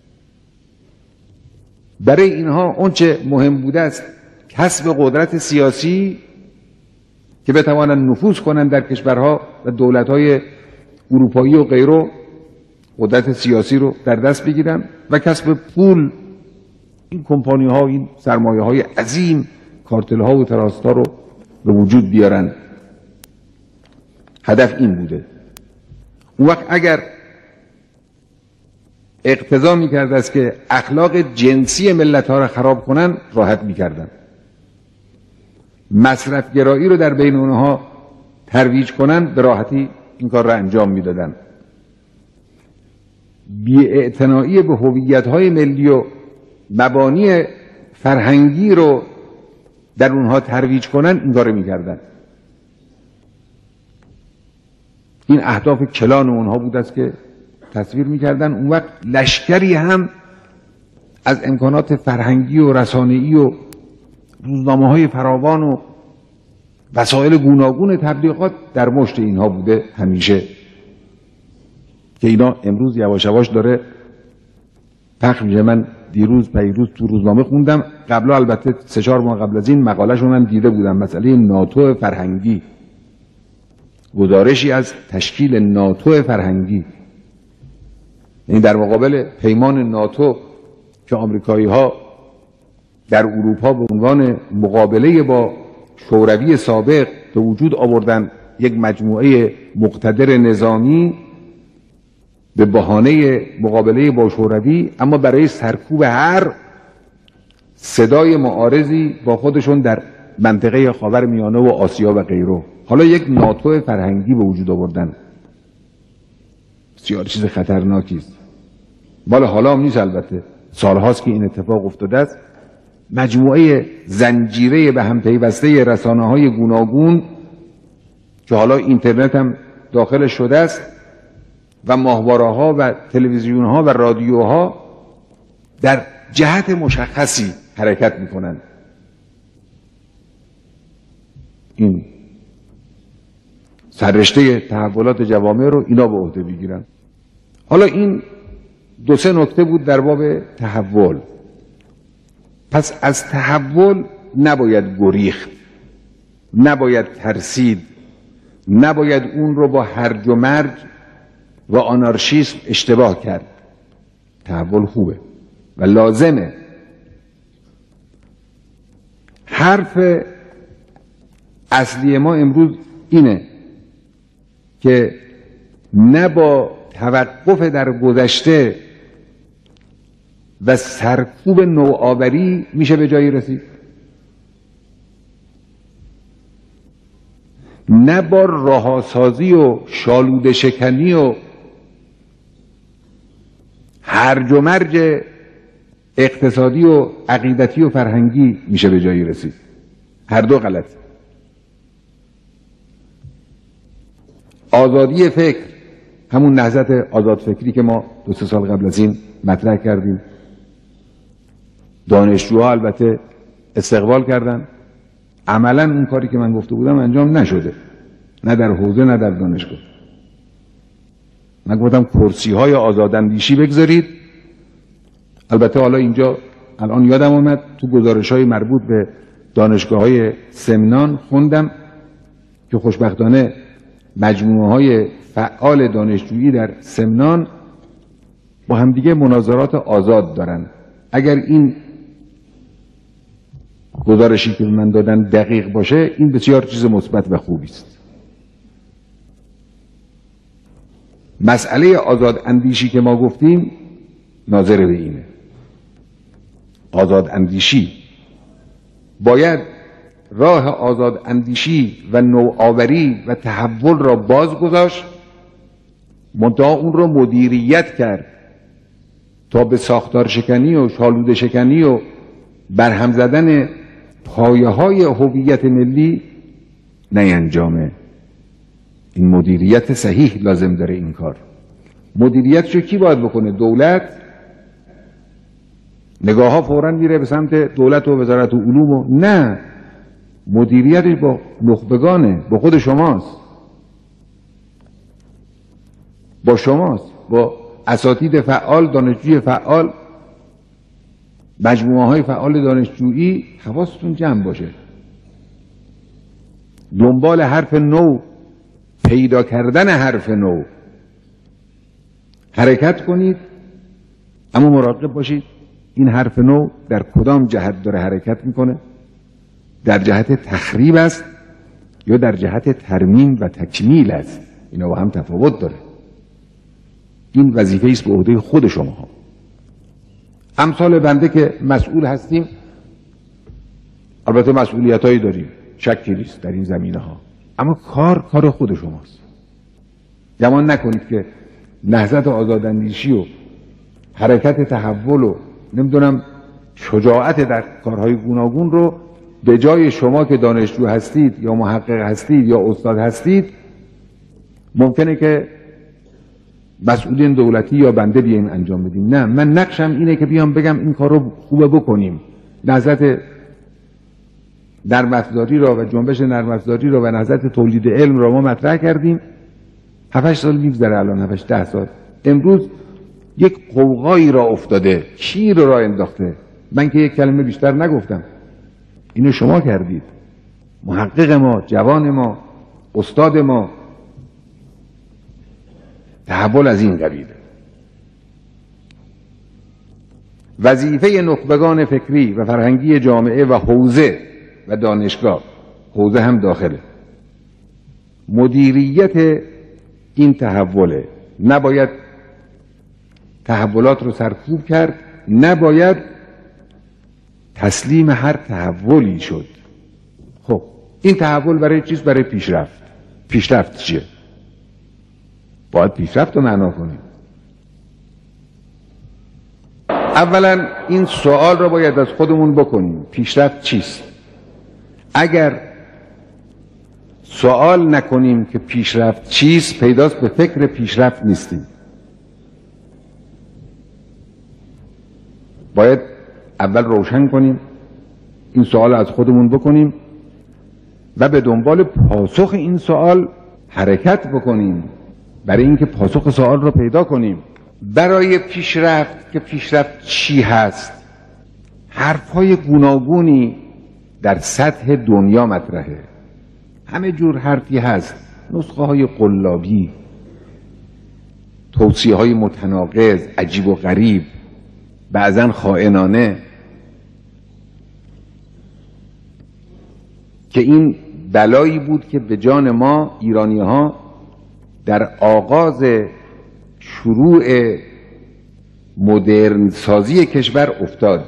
برای اینها اونچه مهم بوده است کسب قدرت سیاسی که بتوانند نفوذ کنند در کشورها و دولت‌های اروپایی و غیره، قدرت سیاسی رو در دست بگیرن و کسب پول. این کمپانی ها، این سرمایه های عظیم، کارتل ها و تراست ها رو به وجود بیارن. هدف این بوده. اون وقت اگر اقتضا میکرد است که اخلاق جنسی ملت ها رو خراب کنن، راحت میکردن. مصرف گرایی رو در بین اونها ترویج کنن، به راحتی این کار رو انجام میدادن. بی‌اعتنایی به هویت‌های ملی و مبانی فرهنگی رو در اونها ترویج کنن این کارو می‌کردن. این اهداف کلان اونها بود است که تصویر می‌کردن. اون وقت لشکری هم از امکانات فرهنگی و رسانه‌ای و روزنامه‌های فراوان و وسایل گوناگون تبلیغات در مشت اینها بوده همیشه، که اینا امروز یواش یواش داره پخش میشه. من دیروز تو روزنامه خوندم، قبلا البته 3-4 ماه قبل از این مقاله‌شون هم دیده بودم، مسئله ناتو فرهنگی، گزارشی از تشکیل ناتو فرهنگی، این در مقابل پیمان ناتو که آمریکایی‌ها در اروپا به عنوان مقابله با شوروی سابق به وجود آوردن، یک مجموعه مقتدر نظامی به بهانه مقابله با شوروی، اما برای سرکوب هر صدای معارضی با خودشون در منطقه خاورمیانه و آسیا و غیره. حالا یک ناتو فرهنگی به وجود آوردن، بسیار چیز خطرناکی است. مال حالا هم نیست، البته سالهاست که این اتفاق افتاده است. مجموعه زنجیره به هم پیوسته رسانه‌های گوناگون که حالا اینترنت هم داخل شده است و ماهواره‌ها و تلویزیون‌ها و رادیوها در جهت مشخصی حرکت می‌کنند. این سررشته تحولات جوامع رو اینا به عهده بگیرن. حالا این 2-3 نکته بود در باب تحول. پس از تحول نباید گریخت، نباید ترسید، نباید اون رو با هرج و مرج و آنارشیسم اشتباه کرد. تحول خوبه و لازمه. حرف اصلی ما امروز اینه که نه با توقف در گذشته و سرکوب نوآوری میشه به جایی رسید، نه با رهاسازی و شالوده شکنی و هرج و مرج اقتصادی و عقیدتی و فرهنگی میشه به جایی رسید. هر دو غلط. آزادی فکر، همون نهضت آزاد فکری که ما 2-3 سال قبل از این مطرح کردیم، دانشجوها البته استقبال کردن. عملا اون کاری که من گفته بودم انجام نشده، نه در حوزه نه در دانشگاه. من گفتم کرسی های آزاداندیشی بگذارید. البته حالا اینجا الان یادم آمد تو گزارش های مربوط به دانشگاه های سمنان خوندم که خوشبختانه مجموعه های فعال دانشجویی در سمنان با همدیگه مناظرات آزاد دارن. اگر این گزارشی که من دادن دقیق باشه، این بسیار چیز مثبت و خوبی است. مسئله آزاد اندیشی که ما گفتیم ناظر به اینه. آزاد اندیشی باید راه آزاد اندیشی و نوآوری و تحول را باز گذاشت، منتها اون را مدیریت کرد تا به ساختار شکنی و شالوده شکنی و برهم زدن پایه های هویت ملی نینجامه. این مدیریت صحیح لازم داره. این کار مدیریتشو کی باید بکنه؟ دولت. نگاه ها فوراً میره به سمت دولت و وزارت علوم و نه، مدیریتش با نخبگانه، با خود شماست، با شماست، با اساتید فعال، دانشجوی فعال، مجموعه های فعال دانشجویی. حواستون جمع باشه، دنبال حرف نو، پیدا کردن حرف نو حرکت کنید، اما مراقب باشید این حرف نو در کدام جهت داره حرکت میکنه، در جهت تخریب است یا در جهت ترمیم و تکمیل است. اینا با هم تفاوت داره. این وظیفه است به عهده خود شما. امثال بنده که مسئول هستیم، البته مسئولیت هایی داریم، شکی نیست در این زمینه ها، اما کار خود شماست. گمان نکنید که نهضت آزاداندیشی و حرکت تحول و نمیدونم شجاعت در کارهای گوناگون رو به جای شما که دانشجو هستید یا محقق هستید یا استاد هستید ممکنه که مسئولین دولتی یا بنده بیایم انجام بدیم. نه، من نقشم اینه که بیام بگم این کار رو خوبه بکنیم. نهضت نرم‌افزاری را و جنبش نرم‌افزاری را و نهضت تولید علم را ما مطرح کردیم. 7-8 سال میگذره، الان 7-10 سال. امروز یک قوقایی را افتاده، شیر را انداخته. من که یک کلمه بیشتر نگفتم، اینو شما کردید، محقق ما، جوان ما، استاد ما. تحول از این قبیله. وظیفه نخبگان فکری و فرهنگی جامعه و حوزه و دانشگاه، حوزه هم داخله، مدیریت این تحوله. نباید تحولات رو سرکوب کرد، نباید تسلیم هر تحولی شد. خب این تحول برای چیز؟ برای پیشرفت. پیشرفت چیه؟ باید پیشرفت رو معنا کنیم. اولا این سوال رو باید از خودمون بکنیم، پیشرفت چیست؟ اگر سوال نکنیم که پیشرفت چیست، پیداست به فکر پیشرفت نیستیم. باید اول روشن کنیم، این سوال از خودمون بکنیم و به دنبال پاسخ این سوال حرکت بکنیم، برای اینکه پاسخ سوال رو پیدا کنیم. برای پیشرفت که پیشرفت چی هست؟ حرفهای گوناگونی در سطح دنیا مطرحه، همه جور حرفی هست، نسخه های قلابی، توصیه های متناقض، عجیب و غریب، بعضا خائنانه، که این بلایی بود که به جان ما ایرانی ها در آغاز شروع مدرن سازی کشور افتاد.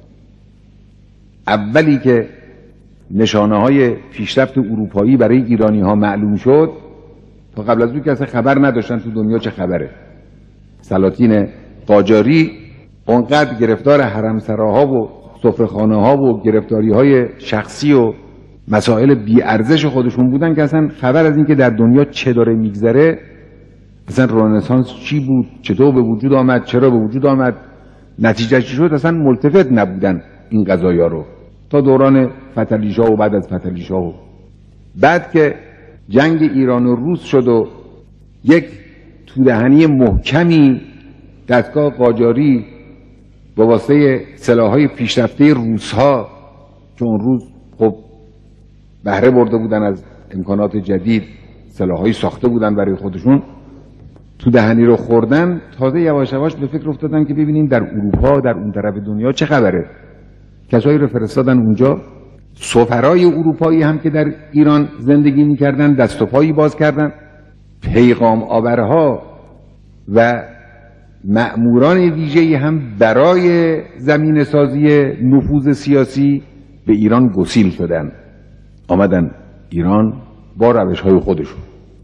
اولی که نشانه های پیشرفت اروپایی برای ایرانی ها معلوم شد، تا قبل از اون که اصلا خبر نداشتن تو دنیا چه خبره. سلاطین قاجاری اونقدر گرفتار حرمسراها و سفره‌خانه ها و گرفتاری های شخصی و مسائل بی ارزش خودشون بودن که اصلا خبر از این که در دنیا چه داره میگذره، اصلا رنسانس چی بود، چطور به وجود آمد، چرا به وجود آمد، نتیجه چی شد، اصلا ملتفت نبودن این قضایا رو تا دوران فتحعلی‌شاه و بعد از فتحعلی‌شاه. و بعد که جنگ ایران و روس شد و یک تودهنی محکمی دستگاه قاجاری با واسطه سلاح‌های پیشرفته روس‌ها که اون روز خب بهره برده بودن از امکانات جدید، سلاح‌هایی ساخته بودن برای خودشون، تو دهنی رو خوردن، تازه یواش یواش به فکر افتادن که ببینیم در اروپا، در اون طرف دنیا چه خبره. کسایی رو فرستادن اونجا، سفرای اروپایی هم که در ایران زندگی می‌کردن دست و پایی باز کردن، پیغام آورها و مأموران ویژه‌ای هم برای زمین سازی نفوذ سیاسی به ایران گسیل شدن، آمدن ایران با روش‌های خودشون.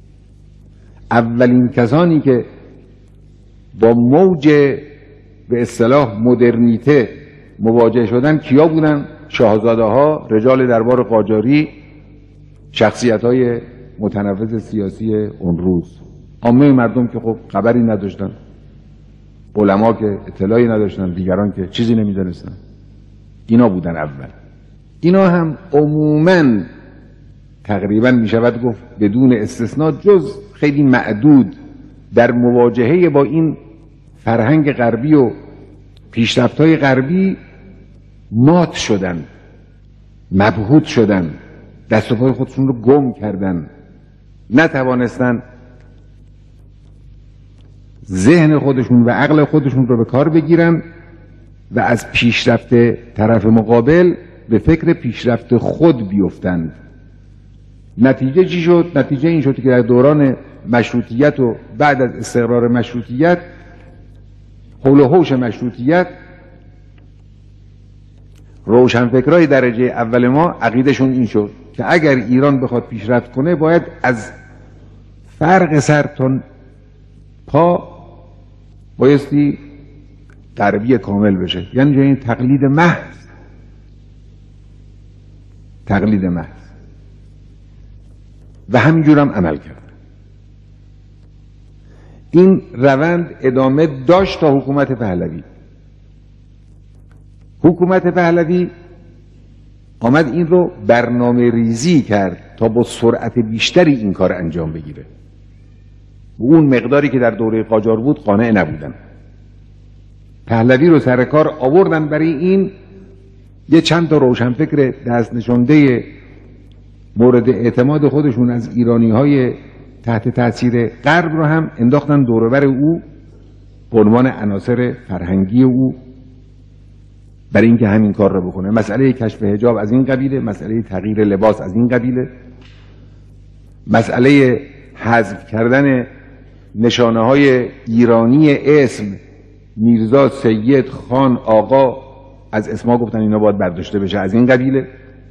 اولین کسانی که با موج به اصطلاح مدرنیته مواجه شدن کیا بودن؟ شاهزاده ها، رجال دربار قاجاری، شخصیت های متنفذ سیاسی اون روز. عامه مردم که خب خبری نداشتن، علما که اطلاعی نداشتن، دیگران که چیزی نمیدونستن. اینا بودن اول. اینا هم عموماً تقریبا میشود گفت بدون استثناء جز خیلی معدود در مواجهه با این فرهنگ غربی و پیشرفت‌های غربی مات شدن، مبهوت شدن، دست و پای خودشون رو گم کردن، نتوانستن ذهن خودشون و عقل خودشون رو به کار بگیرن و از پیشرفت طرف مقابل به فکر پیشرفت خود بیفتند. نتیجه چی شد؟ نتیجه این شد که در دوران مشروطیت و بعد از استقرار مشروطیت، حول و حوش مشروطیت، روشنفکرای درجه اول ما عقیدشون این شد که اگر ایران بخواد پیشرفت کنه باید از فرق سر تا پا بایستی غربی کامل بشه، یعنی تقلید محض. تقلید محض. و همینجور هم عمل کرد. این روند ادامه داشت تا حکومت پهلوی. حکومت پهلوی آمد این رو برنامه ریزی کرد تا با سرعت بیشتری این کار انجام بگیره. اون مقداری که در دوره قاجار بود قانع نبودن. پهلوی رو سر کار آوردن، برای این یه چند تا روشنفکر دست نشانده مورد اعتماد خودشون از ایرانی‌های تحت تاثیر غرب رو هم انداختن دوربر او به عنوان عناصر فرهنگی او، برای اینکه همین کار رو بکنه. مسئله کشف حجاب از این قبیله، مسئله تغییر لباس از این قبیله، مسئله حذف کردن نشانه های ایرانی اسم میرزا، سید، خان، آقا از اسما گفتن اینا باید برداشته بشه، از این قبیله.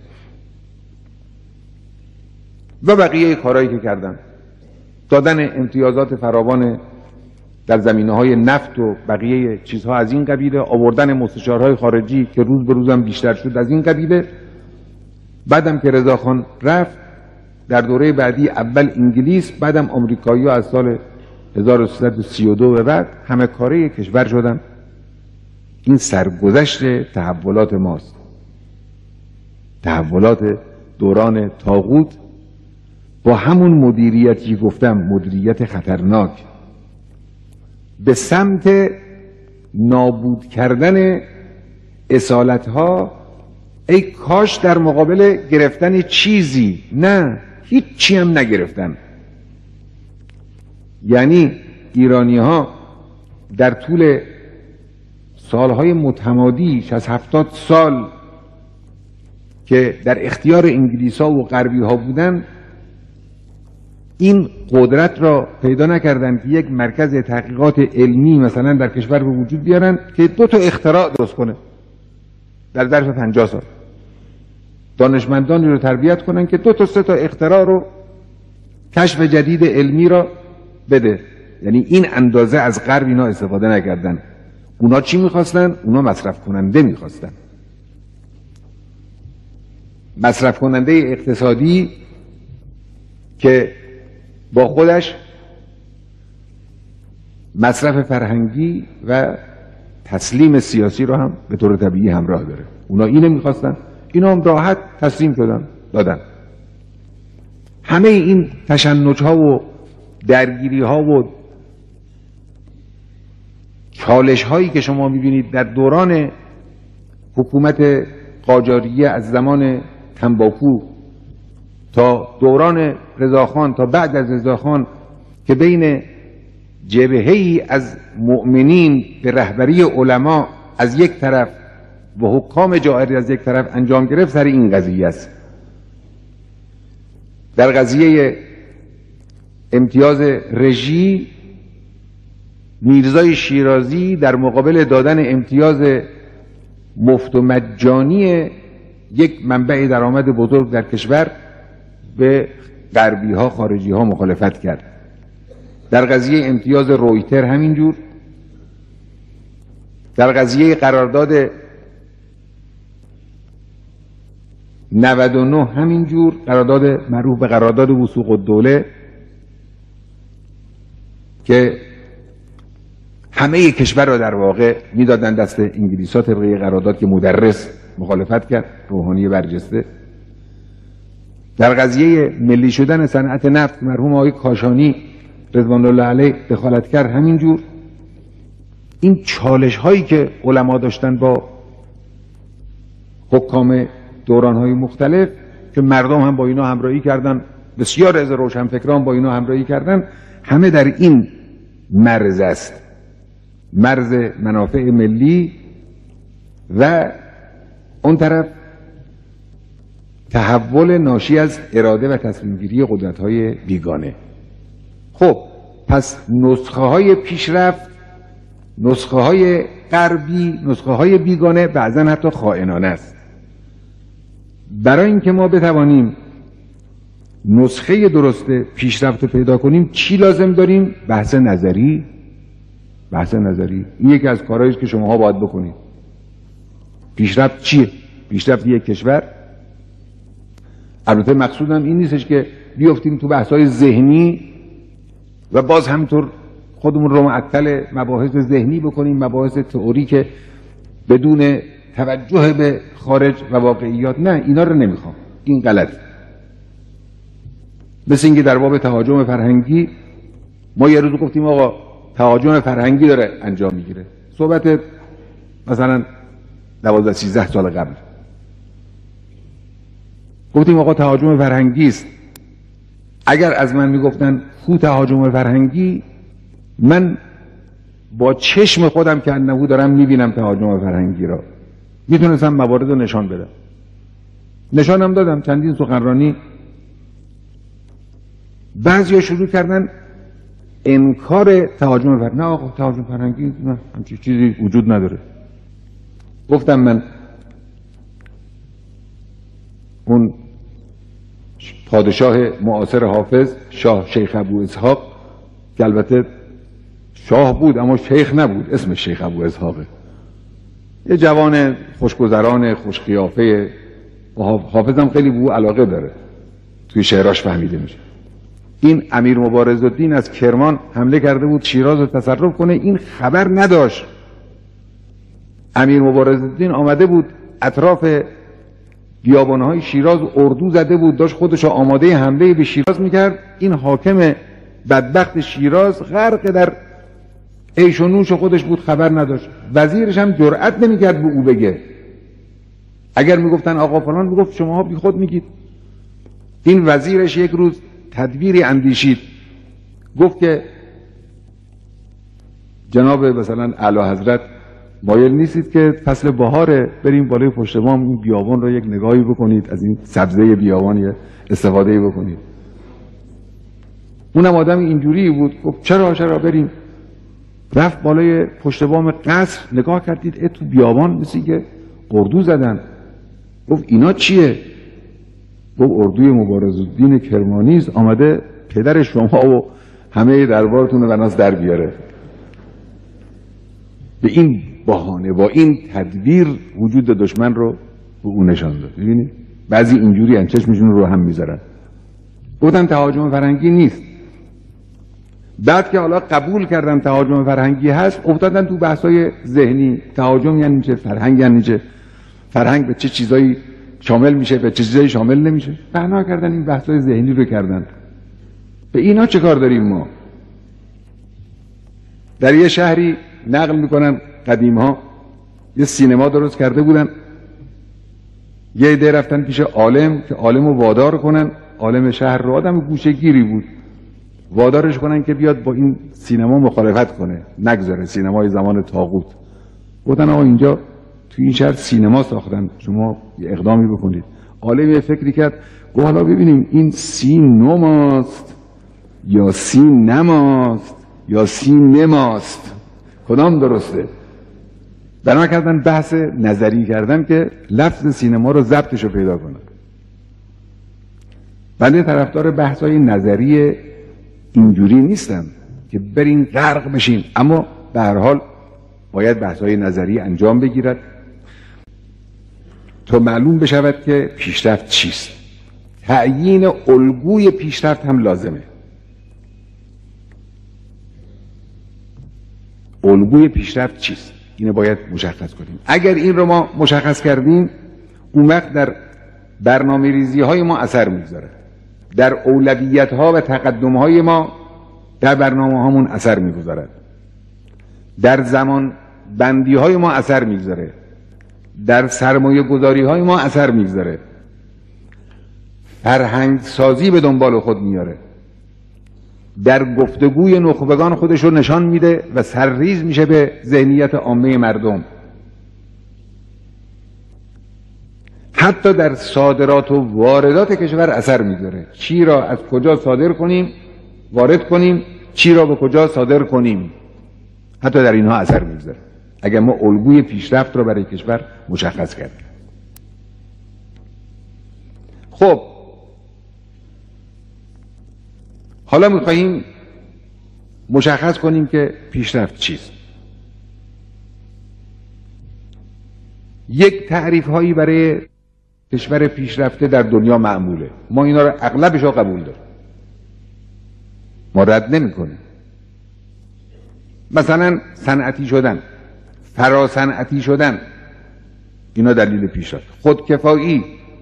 و بقیه کارهایی که کردن، دادن امتیازات فراوان در زمینه‌های نفت و بقیه چیزها از این قبیله، آوردن مستشارهای خارجی که روز به روزم بیشتر شد از این قبیله. بعدم که رضاخان رفت در دوره بعدی اول انگلیس، بعدم آمریکایی‌ها از سال 1332 به بعد همه کاره کشور شدن. این سرگذشت تحولات ماست، تحولات دوران طاغوت با همون مدیریتی گفتم، مدیریت خطرناک به سمت نابود کردن اصالتها. ای کاش در مقابل گرفتن چیزی، نه هیچی هم نگرفتن. یعنی ایرانی ها در طول سالهای متمادی 60-70 سال که در اختیار انگلیس ها و غربی ها بودن، این قدرت را پیدا نکردن که یک مرکز تحقیقات علمی مثلا در کشور به وجود بیارن که 2 تا اختراع درست کنه در ظرف 50 سال. دانشمندانی رو تربیت کنن که 2 تا 3 تا اختراع رو، کشف جدید علمی را بده. یعنی این اندازه از غرب اینا استفاده نکردن. اونا چی میخواستن؟ اونا مصرف کننده میخواستن. مصرف کننده اقتصادی که با خودش مصرف فرهنگی و تسلیم سیاسی رو هم به طور طبیعی همراه داره. اونا اینو میخواستن، اینا هم راحت تسلیم شدن، دادن. همه این تشنج ها و درگیری ها و چالش هایی که شما میبینید در دوران حکومت قاجاریه، از زمان تنباکو تا دوران رضاخان تا بعد از رضاخان، که بین جبهه‌ای از مؤمنین به رهبری علما از یک طرف و حکام جائر از یک طرف انجام گرفت، سر این قضیه است. در قضیه امتیاز رژی، میرزای شیرازی در مقابل دادن امتیاز مفت و مجانی یک منبع درآمد بزرگ در کشور به غربی ها، خارجی ها مخالفت کرد. در قضیه امتیاز رویتر همینجور. در قضیه قرارداد 99 همینجور، قرارداد معروف به قرارداد وثوق الدوله که همه کشور را در واقع میدادن دست انگلیس‌ها طبق قرارداد که مدرس مخالفت کرد، روحانی برجسته. در قضیه ملی شدن صنعت نفت مرحوم آقای کاشانی رضوان الله علیه دخالت کرد همینجور. این چالش هایی که علما داشتن با حکام دوران های مختلف که مردم هم با اینا همراهی کردن، بسیار از روشنفکران با اینا همراهی کردن، همه در این مرز است، مرز منافع ملی و اون طرف تحول ناشی از اراده و تصمیم گیری قدرت های بیگانه. خب پس نسخه های پیشرفت، نسخه های غربی، نسخه های بیگانه بعضا حتی خائنانه است. برای اینکه ما بتوانیم نسخه درست پیشرفت رو پیدا کنیم چی لازم داریم؟ بحث نظری، بحث نظری. این یکی از کارهایی است که شماها باید بکنید. پیشرفت چیه؟ پیشرفت یک کشور. البته مقصودم این نیستش که بیافتیم تو بحث‌های ذهنی و باز همینطور خودمون رو معطل مباحث ذهنی بکنیم، مباحث تئوری که بدون توجه به خارج و واقعیات. نه، اینا رو نمیخوام، این غلط. مثل اینکه در باب تهاجم فرهنگی ما یه روز گفتیم آقا تهاجم فرهنگی داره انجام میگیره، صحبت مثلا 12-13 سال قبل گفتیم آقا تهاجم فرهنگی است. اگر از من میگفتن کو تهاجم فرهنگی، من با چشم خودم که انهو دارم میبینم تهاجم فرهنگی را، میتونستم موارد رو نشان بدم. نشانم دادم، چندین سخنرانی. بعضیا شروع کردن انکار تهاجم فرهنگی. نه آقا تهاجم فرهنگی نه، همچین چیزی وجود نداره. گفتم من اون پادشاه معاصر حافظ، شاه شیخ ابو اسحاق، که البته شاه بود اما شیخ نبود، اسمش شیخ ابو اسحاقه، یه جوان خوشگذران خوشقیافه، حافظم خیلی به او علاقه داره، توی شعراش فهمیده میشه. این امیر مبارزالدین از کرمان حمله کرده بود شیراز رو تصرف کنه، این خبر نداشت. امیر مبارزالدین آمده بود اطراف بیابانهای شیراز اردو زده بود، داشت خودش آماده حمله به شیراز میکرد. این حاکم بدبخت شیراز غرق در عیش و نوش خودش بود، خبر نداشت. وزیرش هم جرأت نمیکرد به او بگه. اگر میگفتن آقا فلان، میگفت شماها بی خود میگید. این وزیرش یک روز تدبیری اندیشید، گفت که جناب مثلا اعلی حضرت مایل نیستید که فصل بهاره بریم بالای پشت بام این بیابان رو یک نگاهی بکنید، از این سبزه بیابانی استفاده بکنید. اونم آدم اینجوری بود، گفت چرا بریم. رفت بالای پشت بام قصر، نگاه کردید تو بیابان مثل که اردو زدن. گفت اینا چیه؟ گفت اردوی مبارزالدین کرمانی است، آمده پدر شما و همه دربارتون رو بناس در بیاره. به این بهانه، با این تدبیر وجود دشمن رو به اون نشان داد. ببینید بعضی اینجوری ان چشمشون رو هم میذارن. گفتن تهاجم فرهنگی نیست. بعد که حالا قبول کردن تهاجم فرهنگی هست، افتادن تو بحث‌های ذهنی. تهاجم یعنی چه؟ فرهنگ یعنی چه؟ فرهنگ به چه چیزایی شامل میشه، به چه چیزایی شامل نمیشه؟ بنا کردن این بحث‌های ذهنی رو کردن. به اینا چه کار داریم ما؟ در یه شهری نقل میکنن قدیم‌ها یه سینما درست کرده بودن، یه عده رفتن پیش عالم که عالم رو وادار کنن، عالم شهر رو، آدم گوشه‌گیری بود، وادارش کنن که بیاد با این سینما مخالفت کنه، نگذاره، سینمای زمان طاغوت. گفتن آقا اینجا تو این شهر سینما ساختن، شما یه اقدامی بکنید. عالم یه فکری کرد، گفت حالا ببینیم این سینماست یا سینماست یا سینماست، کدام درسته؟ بنا کردن بحث نظری کردن که لفظ سینما رو ضبطش رو پیدا کنن. بنده طرفدار بحث‌های نظری اینجوری نیستم که برین غرق بشین، اما به هر حال باید بحث‌های نظری انجام بگیرد تا معلوم بشود که پیشرفت چیست. تعیین الگوی پیشرفت هم لازمه. الگوی پیشرفت چیست؟ اینو باید مشخص کنیم. اگر این رو ما مشخص کردیم، اون وقت در برنامه‌ریزی های ما اثر میگذاره، در اولویت ها و تقدم های ما در برنامه هامون اثر میگذارد، در زمان بندی های ما اثر میگذاره، در سرمایه گذاری های ما اثر میگذاره، فرهنگ سازی به دنبال خود میاره، در گفتگوی نخبگان خودش رو نشان میده و سرریز میشه به ذهنیت عامه مردم. حتی در صادرات و واردات کشور اثر میذاره. چی را از کجا صادر کنیم، وارد کنیم، چی را به کجا صادر کنیم، حتی در اینها اثر میذاره اگر ما الگوی پیشرفت را برای کشور مشخص کردیم. خب حالا میخواهیم مشخص کنیم که پیشرفت چیست. یک تعریف هایی برای کشور پیشرفته در دنیا معموله، ما اینا رو اغلبش رو قبول داریم، ما رد نمی کنیم. مثلا صنعتی شدن، فراصنعتی شدن، اینا دلیل پیشرفت. خودکفایی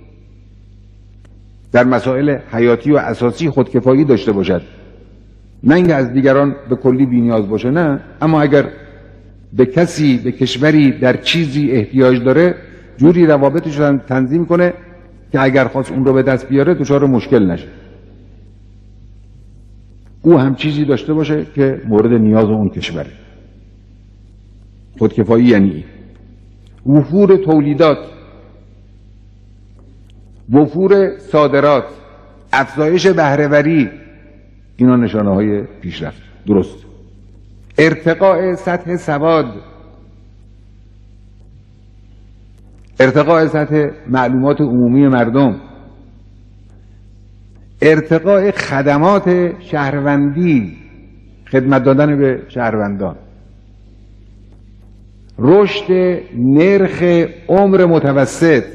در مسائل حیاتی و اساسی خودکفایی داشته باشد، نه اینکه از دیگران به کلی بی‌نیاز باشه، نه، اما اگر به کسی، به کشوری در چیزی احتیاج داره، جوری روابطش رو تنظیم کنه که اگر خواست اون رو به دست بیاره دچار مشکل نشه، او هم چیزی داشته باشه که مورد نیاز اون کشوره. خودکفایی یعنی وفور تولیدات، وفور صادرات، افزایش بهره‌وری، اینا نشانه های پیشرفت. درست. ارتقاء سطح سواد، ارتقاء سطح معلومات عمومی مردم، ارتقاء خدمات شهروندی، خدمت دادن به شهروندان، رشد نرخ عمر متوسط،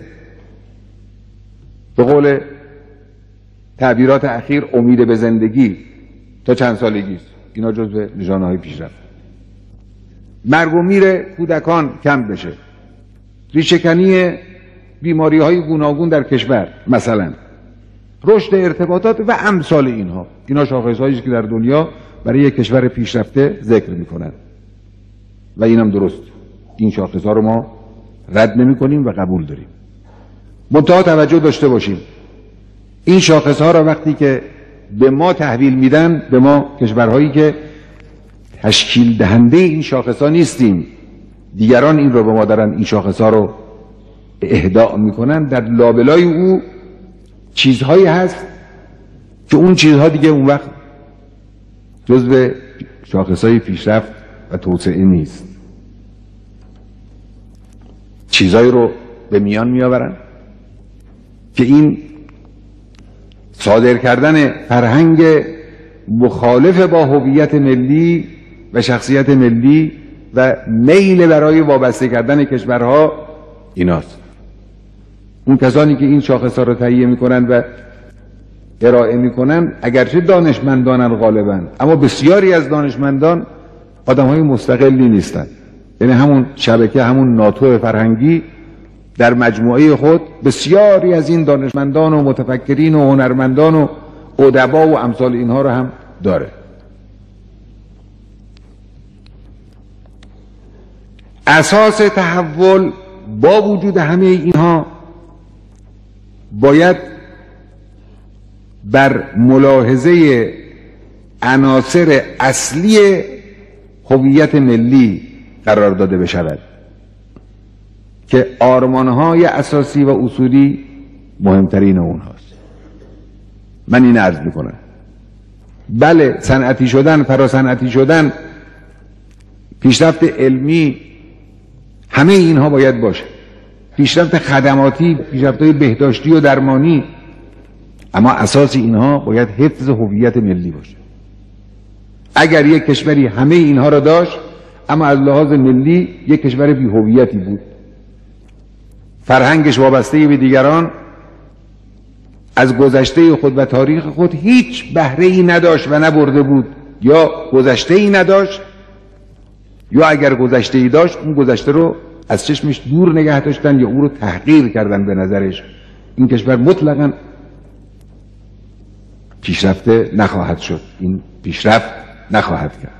به قول تعبیرات اخیر امید به زندگی تا چند سالگی است. اینا جزو نشانه‌های پیشرفت. مرگ و میر کودکان کم بشه، ریشه‌کنی بیماری‌های گوناگون در کشور، مثلا رشد ارتباطات و امثال اینها، اینا شاخص‌هایی است که در دنیا برای یک کشور پیشرفته ذکر می‌کنند و اینم درست. این شاخص‌ها رو ما رد نمی‌کنیم و قبول داریم. منتها توجه داشته باشیم، این شاخص‌ها را وقتی که به ما تحویل میدن، به ما کشورهایی که تشکیل دهنده این شاخص‌ها نیستیم، دیگران این رو به ما دارن این شاخص‌ها رو اهداء میکنن، در لابلای او چیزهایی هست که اون چیزها دیگه اون وقت جزو شاخص‌های پیشرفت و توسعه نیست. چیزهایی رو به میان میآورن که این صادر کردن فرهنگ مخالف با هویت ملی و شخصیت ملی و میل برای وابسته کردن کشورها ایناست. اون کسانی که این شاخص‌ها رو تهیه میکنن و ارائه میکنن اگرچه دانشمندانن غالبا، اما بسیاری از دانشمندان آدم‌های مستقلی نیستن. یعنی همون شبکه، همون ناتو فرهنگی در مجموعه خود بسیاری از این دانشمندان و متفکرین و هنرمندان و ادبا و امثال اینها رو هم داره. اساس تحول با وجود همه اینها باید بر ملاحظه عناصر اصلی هویت ملی قرار داده بشود که آرمانهای اساسی و اصولی مهمترین اونهاست. من این عرض میکنم. بله، صنعتی شدن، فراصنعتی شدن، پیشرفت علمی، همه اینها باید باشه، پیشرفت خدماتی، پیشرفت‌های بهداشتی و درمانی، اما اساس اینها باید حفظ هویت ملی باشه. اگر یک کشوری همه اینها را داشت اما از لحاظ ملی یک کشور بی هویتی بود، فرهنگش وابسته به دیگران، از گذشته خود و تاریخ خود هیچ بهره ای نداشت و نبرده بود، یا گذشته ای نداشت، یا اگر گذشته ای داشت اون گذشته رو از چشمش دور نگه داشتن یا او رو تحقیر کردن به نظرش، این کشور مطلقاً پیشرفته نخواهد شد، این پیشرفت نخواهد کرد.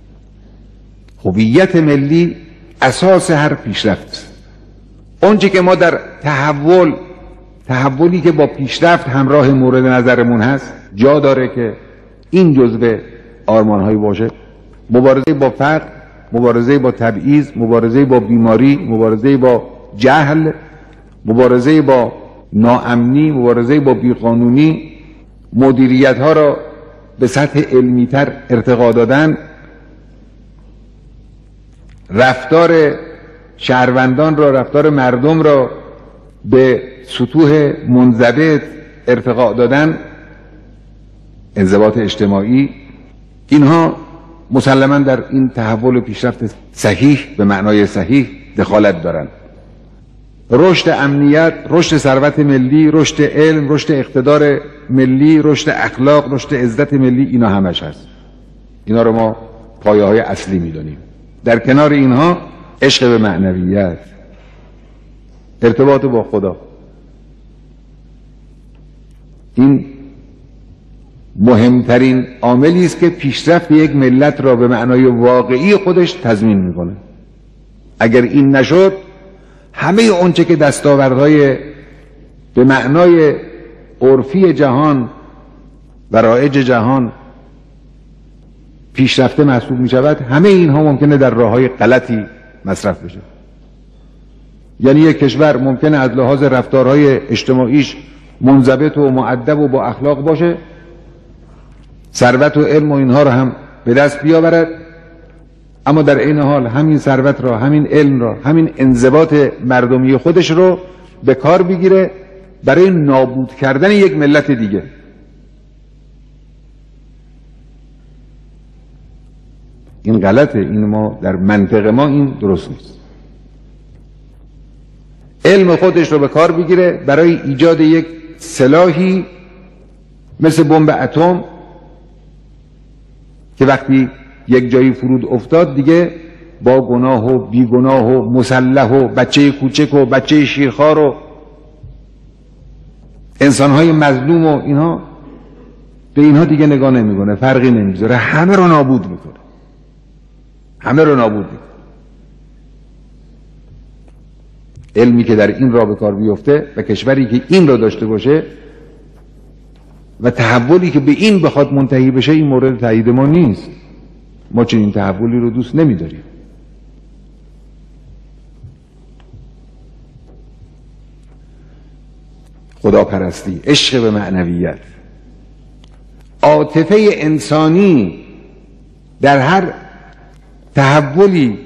هویت ملی اساس هر پیشرفت است. اونچه که ما در تحولی که با پیشرفت همراه مورد نظرمون هست، جا داره که این جزء آرمان‌هایی باشه. مبارزه با فقر، مبارزه با تبعیض، مبارزه با بیماری، مبارزه با جهل، مبارزه با ناامنی، مبارزه با بیقانونی، مدیریت ها را به سطح علمی تر ارتقا دادن، رفتار شهروندان را، رفتار مردم را به سطوح منضبط ارتقا دادن، انضباط اجتماعی، اینها مسلماً در این تحول و پیشرفت صحیح به معنای صحیح دخالت دارند. رشد امنیت، رشد ثروت ملی، رشد علم، رشد اقتدار ملی، رشد اخلاق، رشد عزت ملی، اینا همش هست. اینا رو ما پایه‌های اصلی می‌دونیم. در کنار اینها عشق به معنویت، ارتباط با خدا، این مهمترین عاملی است که پیشرفت یک ملت را به معنای واقعی خودش تضمین میکنه. اگر این نشد، همه اونچه که دستاوردهای به معنای عرفی جهان و رایج جهان پیشرفته محسوب می شود، همه اینها ممکنه در راههای غلطی مصرف بشه. یعنی یک کشور ممکنه از لحاظ رفتارهای اجتماعیش منضبط و مؤدب و با اخلاق باشه، ثروت و علم و اینها رو هم به دست بیاورد، اما در این حال همین ثروت را، همین علم را، همین انضباط مردمی خودش رو به کار بگیره برای نابود کردن یک ملت دیگه. این غلطه. این ما در منطق ما این درست نیست. علم خودش رو به کار بگیره برای ایجاد یک سلاحی مثل بمب اتم که وقتی یک جایی فرود افتاد دیگه با گناه و بیگناه و مسلح و بچه کوچک و بچه شیرخوار و انسانهای مظلوم و اینها به اینها دیگه نگاه نمیکنه، فرقی نمیذاره، همه رو نابود میکنه، همه رو نابود میکنه. علمی که در این راه به کار بیفته و کشوری که این را داشته باشه و تحولی که به این بخواد منتهی بشه، این مورد تایید ما نیست. ما چنین تحولی رو دوست نمیداریم. خداپرستی، عشق به معنویت، عاطفه انسانی در هر تحولی،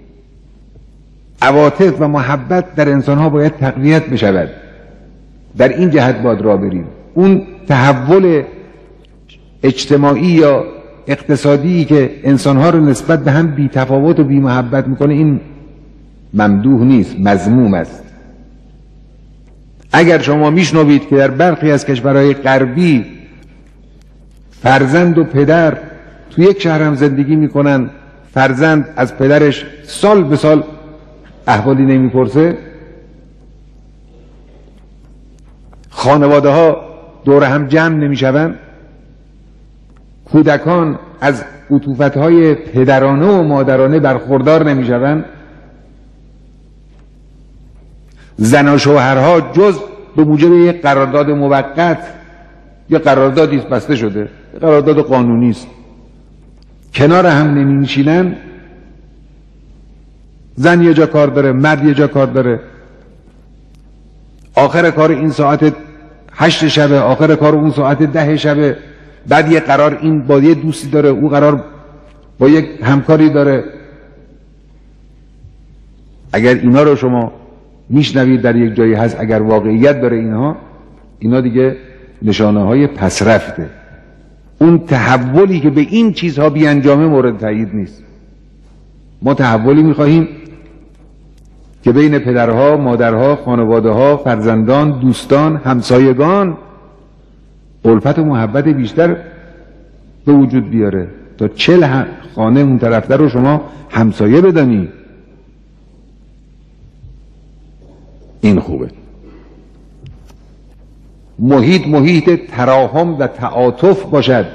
عواطف و محبت در انسانها باید تقویت بشود. در این جهت باید راه بریم. اون تحول اجتماعی یا اقتصادی که انسانها رو نسبت به هم بی تفاوت و بی محبت میکنه، این ممدوح نیست، مذموم است. اگر شما میشنوید که در برخی از کشورهای غربی فرزند و پدر تو یک شهر هم زندگی میکنن، فرزند از پدرش سال به سال احوالی نمیپرسه، خانواده ها دور هم جمع نمیشوند، کودکان از عطوفت های پدرانه و مادرانه برخوردار نمیشوند، زن و شوهرها جز به موجب یک قرارداد موقت یا قراردادی بسته شده، قرارداد قانونی است، کنار هم نمی‌نشینن. زن یه جا کار داره، مرد یه جا کار داره، آخر کار این ساعت 8 شبه، آخر کار اون ساعت 10 شبه، بعد یه قرار این با یه دوستی داره، او قرار با یک همکاری داره. اگر اینا رو شما میشنوید در یک جایی هست، اگر واقعیت داره اینا دیگه نشانه های پسرفته. اون تحولی که به این چیزها بیانجامه مورد تایید نیست. ما تحولی میخواهیم که بین پدرها، مادرها، خانواده‌ها، فرزندان، دوستان، همسایگان الفت و محبت بیشتر به وجود بیاره. تا 40 خانه اون طرف‌تر رو شما همسایه بدانی. این خوبه. محیط تراحم و تعاطف باشد.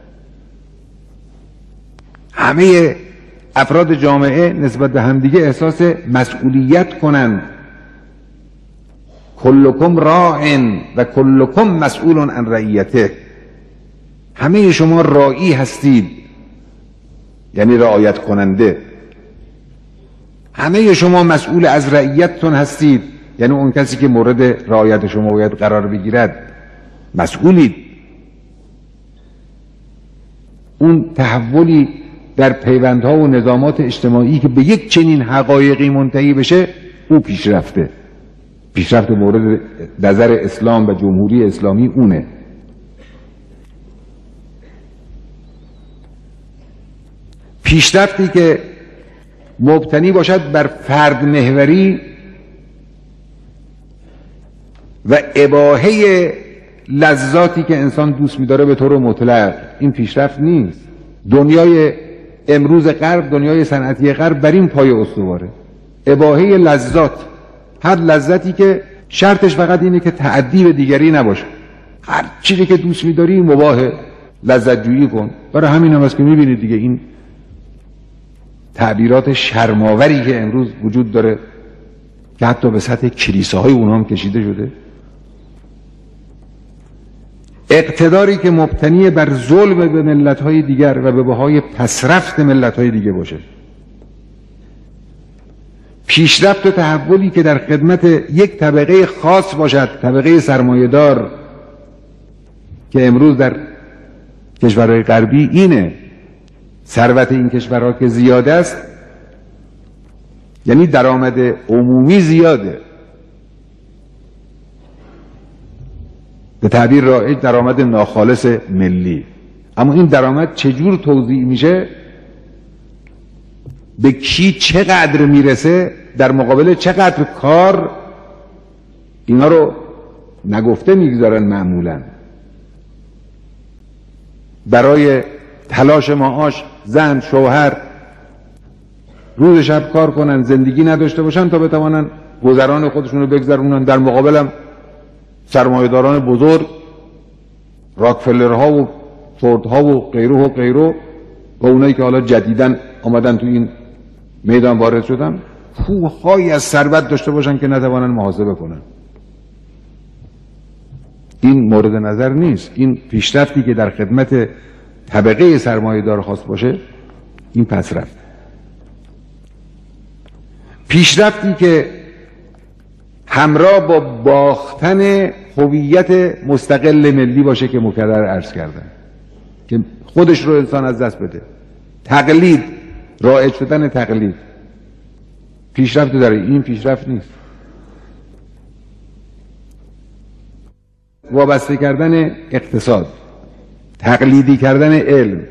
همه افراد جامعه نسبت به همدیگه احساس مسئولیت کنند. کلکم راع و کلکم مسئول عن رعیته. همه شما راعی هستید، یعنی رعایت کننده. همه شما مسئول از رعیتتون هستید، یعنی اون کسی که مورد رعایت شما باید قرار بگیرد مسئولید. اون تحولی در پیوندها و نظامات اجتماعی که به یک چنین حقایقی منتهی بشه، او پیشرفته. پیشرفت مورد نظر اسلام و جمهوری اسلامی اونه. پیشرفتی که مبتنی باشد بر فرد محوری و اباحه لذاتی که انسان دوست می‌داره به طور مطلق، این پیشرفت نیست. دنیای امروز غرب، دنیای صنعتی غرب بر این پایه استواره. اباحه لذات، هر لذتی که شرطش فقط اینه که تعدی به دیگری نباشه. هر چیزی که دوست می‌داری مباح، لذت جویی کن. برای همین هم است که می‌بینید دیگه این تعبیرات شرم‌آوری که امروز وجود داره که حتی به سطح کلیساهای اونها هم کشیده شده. اقتداری که مبتنی بر ظلم به ملت‌های دیگر و به بهای پسرفت ملت‌های دیگه باشه. پیشرفت و تحولی که در خدمت یک طبقه خاص باشد، طبقه سرمایه‌دار، که امروز در کشورهای غربی اینه. ثروت این کشورها که زیاده است، یعنی درآمد عمومی زیاده، به تعبیر رایج درآمد ناخالص ملی. اما این درآمد چجور توزیع میشه، به کی چقدر میرسه، در مقابل چقدر کار، اینا رو نگفته میگذارن. معمولا برای تلاش معاش زن شوهر روز شب کار کنن، زندگی نداشته باشن تا بتوانن گذران خودشون رو بگذرونن. در مقابلم سرمایه‌داران بزرگ، راکفلرها و فوردها و غیره و اونایی که حالا جدیداً آمدن تو این میدان وارد شدن، کوه‌هایی از ثروت داشته باشن که نتوانن محاسبه کنن. این مورد نظر نیست. این پیشرفتی که در خدمت طبقه سرمایه‌دار خاص باشه، این پسرفت. پیشرفتی که همراه با باختن هویت مستقل ملی باشه که مکرر عرض کردن، که خودش رو انسان از دست بده. تقلید، رایج شدن تقلید پیشرفت داره، این پیشرفت نیست. وابسته کردن اقتصاد، تقلیدی کردن علم،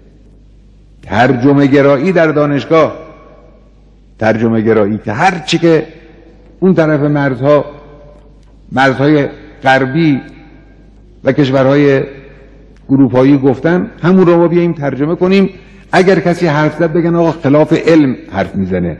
ترجمه گرایی در دانشگاه، ترجمه گرایی که هر چی که اون طرف مرزهای غربی و کشورهای اروپایی گفتن، همون رو ما بیاییم ترجمه کنیم. اگر کسی حرف زد بگن آقا خلاف علم حرف میزنه،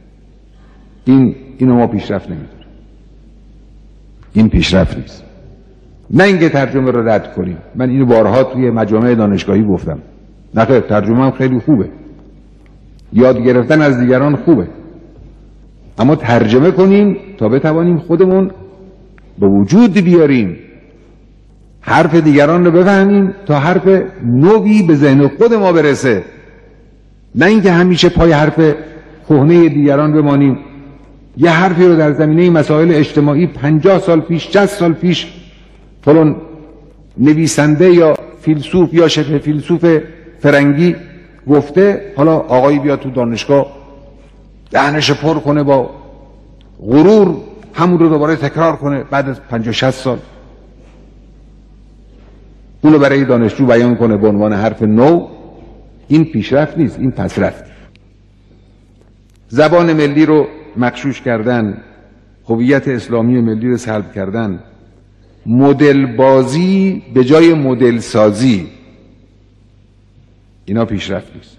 اینو ما پیشرفت نمیدونیم. این پیشرفت نیست. نه اینکه ترجمه رو رد کنیم. من اینو بارها توی مجامع دانشگاهی گفتم. نه، ترجمه هم خیلی خوبه، یاد گرفتن از دیگران خوبه، اما ترجمه کنیم تا بتوانیم خودمون به وجود بیاریم، حرف دیگران رو بفهمیم تا حرف نوی به ذهن خود ما برسه. نه اینکه همیشه پای حرف کهنه دیگران بمانیم. یه حرفی رو در زمینه مسائل اجتماعی 50 سال پیش، 60 سال پیش فلان نویسنده یا فیلسوف یا شبه فیلسوف فرنگی گفته، حالا آقایی بیاد تو دانشگاه دهنش پر کنه، با غرور همون رو دوباره تکرار کنه، بعد از 50-60 سال اونو برای دانشجو بیان کنه به عنوان حرف نو. این پیشرفت نیست، این پسرفت. زبان ملی رو مغشوش کردن، هویت اسلامی ملی رو سلب کردن، مدل بازی به جای مدل سازی، اینا پیشرفت نیست.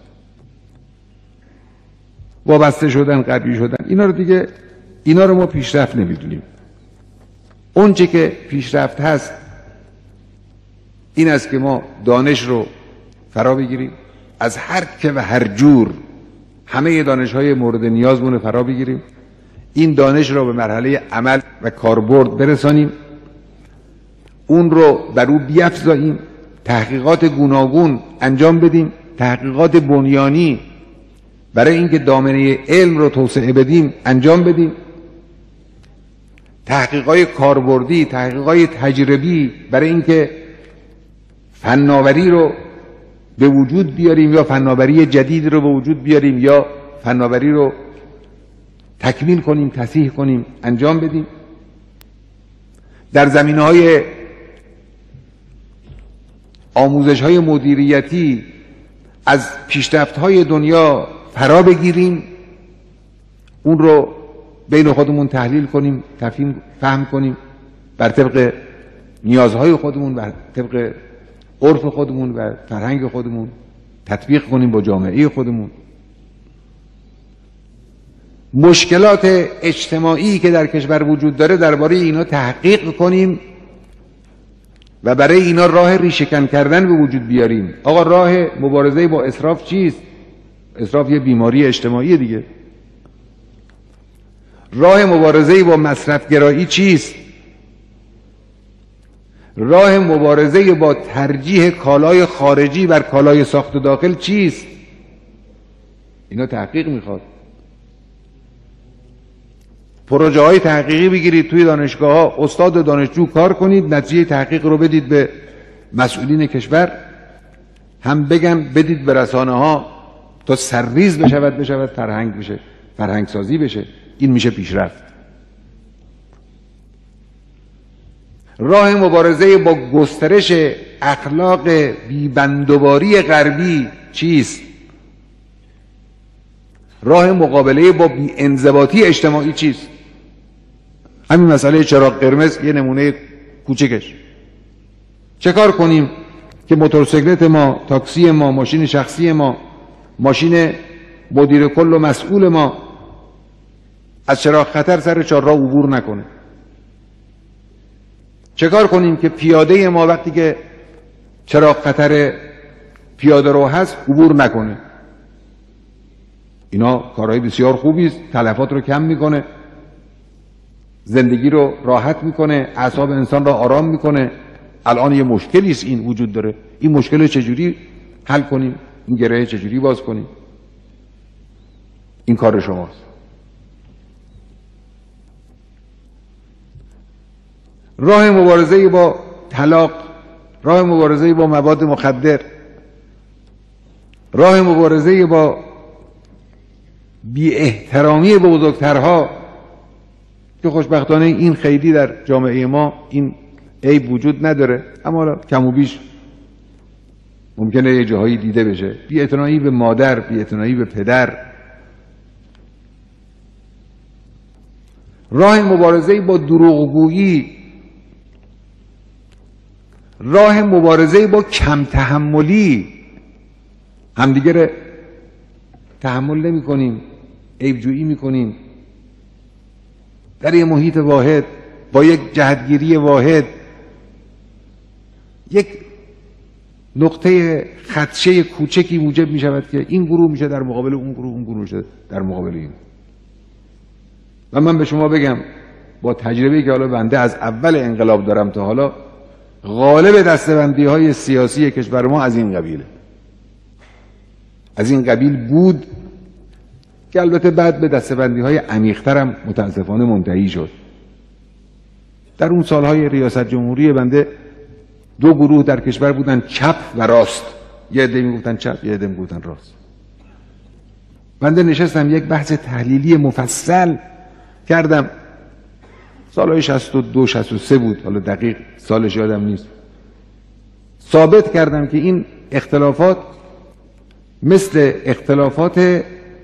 وابسته شدن، غربی شدن، اینا رو ما پیشرفت نمیدونیم. اون چه که پیشرفت هست این است که ما دانش رو فرا بگیریم، از هر که و هر جور همه دانش‌های مورد نیازمون فرا بگیریم، این دانش رو به مرحله عمل و کاربرد برسانیم، اون رو بر او بیفزاییم، تحقیقات گوناگون انجام بدیم، تحقیقات بنیانی برای اینکه دامنه علم رو توسعه بدیم انجام بدیم، تحقیقات کاربردی، تحقیقات تجربی برای اینکه فناوری رو به وجود بیاریم یا فناوری جدید رو به وجود بیاریم یا فناوری رو تکمیل کنیم، تصحیح کنیم، انجام بدیم. در زمینه‌های آموزش‌های مدیریتی از پیشرفت‌های دنیا فرا بگیریم، اون رو بین خودمون تحلیل کنیم، فهم کنیم، بر طبق نیازهای خودمون، بر طبق عرف خودمون و فرهنگ خودمون تطبیق کنیم با جامعه خودمون. مشکلات اجتماعی که در کشور وجود داره درباره اینا تحقیق کنیم و برای اینا راه ریشه‌کن کردن به وجود بیاریم. آقا راه مبارزه با اسراف چیست؟ اسراف یه بیماری اجتماعی دیگه. راه مبارزه با مصرف گرایی چیست؟ راه مبارزه با ترجیح کالای خارجی بر کالای ساخت داخل چیست؟ اینا تحقیق میخواد. پروژه های تحقیقی بگیرید توی دانشگاه ها، استاد دانشجو کار کنید، نتیجه تحقیق رو بدید به مسئولین کشور، هم بگن بدید به رسانه ها تا سرریز بشود فرهنگ بشه، فرهنگ سازی بشه. این میشه پیشرفت. راه مبارزه با گسترش اخلاق بی‌بندوباری غربی چیست؟ راه مقابله با بی‌انضباطی اجتماعی چیست؟ همین مسئله چراغ قرمز یه نمونه کوچکش. چه کار کنیم که موتورسیکلت ما، تاکسی ما، ماشین شخصی ما، ماشین مدیر کل و مسئول ما از چراغ خطر سر چهارراه عبور نکنه؟ چه کار کنیم که پیاده ما وقتی که چراغ خطر پیاده رو هست عبور نکنه؟ اینا کارهای بسیار خوبی است، تلفات رو کم میکنه، زندگی رو راحت میکنه، اعصاب انسان را آرام میکنه. الان یه مشکلی است این وجود داره، این مشکل چجوری حل کنیم؟ این گره چجوری باز کنیم؟ این کار شماست. راه مبارزه با طلاق، راه مبارزه با مواد مخدر، راه مبارزه با بی احترامی به بزرگترها که خوشبختانه این خیلی در جامعه ما این عیب وجود نداره، اما کم و بیش ممکنه یه جاهایی دیده بشه. بی اعتنایی به مادر، بی اعتنایی به پدر. راه مبارزه با دروغگویی، راه مبارزه با کم تحملی. همدیگه تحمل نمی کنیم، عیبجویی می کنیم در یک محیط واحد با یک جهتگیری واحد. یک نقطه خدشه کوچکی موجب می شود که این گروه میشه در مقابل اون گروه، اون گروه میشه در مقابل این. و من به شما بگم با تجربه‌ای که حالا بنده از اول انقلاب دارم تا حالا، غالب دسته‌بندی های سیاسی کشور ما از این قبیله، از این قبیل بود که البته بعد به دسته‌بندی های عمیق‌تر هم متاسفانه منتهی شد. در اون سالهای ریاست جمهوری بنده دو گروه در کشور بودن، چپ و راست. یه عده میگفتن چپ، یه عده میگفتن راست. بنده نشستم یک بحث تحلیلی مفصل کردم، سالهای 62 63 بود، حالا دقیق سالش یادم نیست. ثابت کردم که این اختلافات مثل اختلافات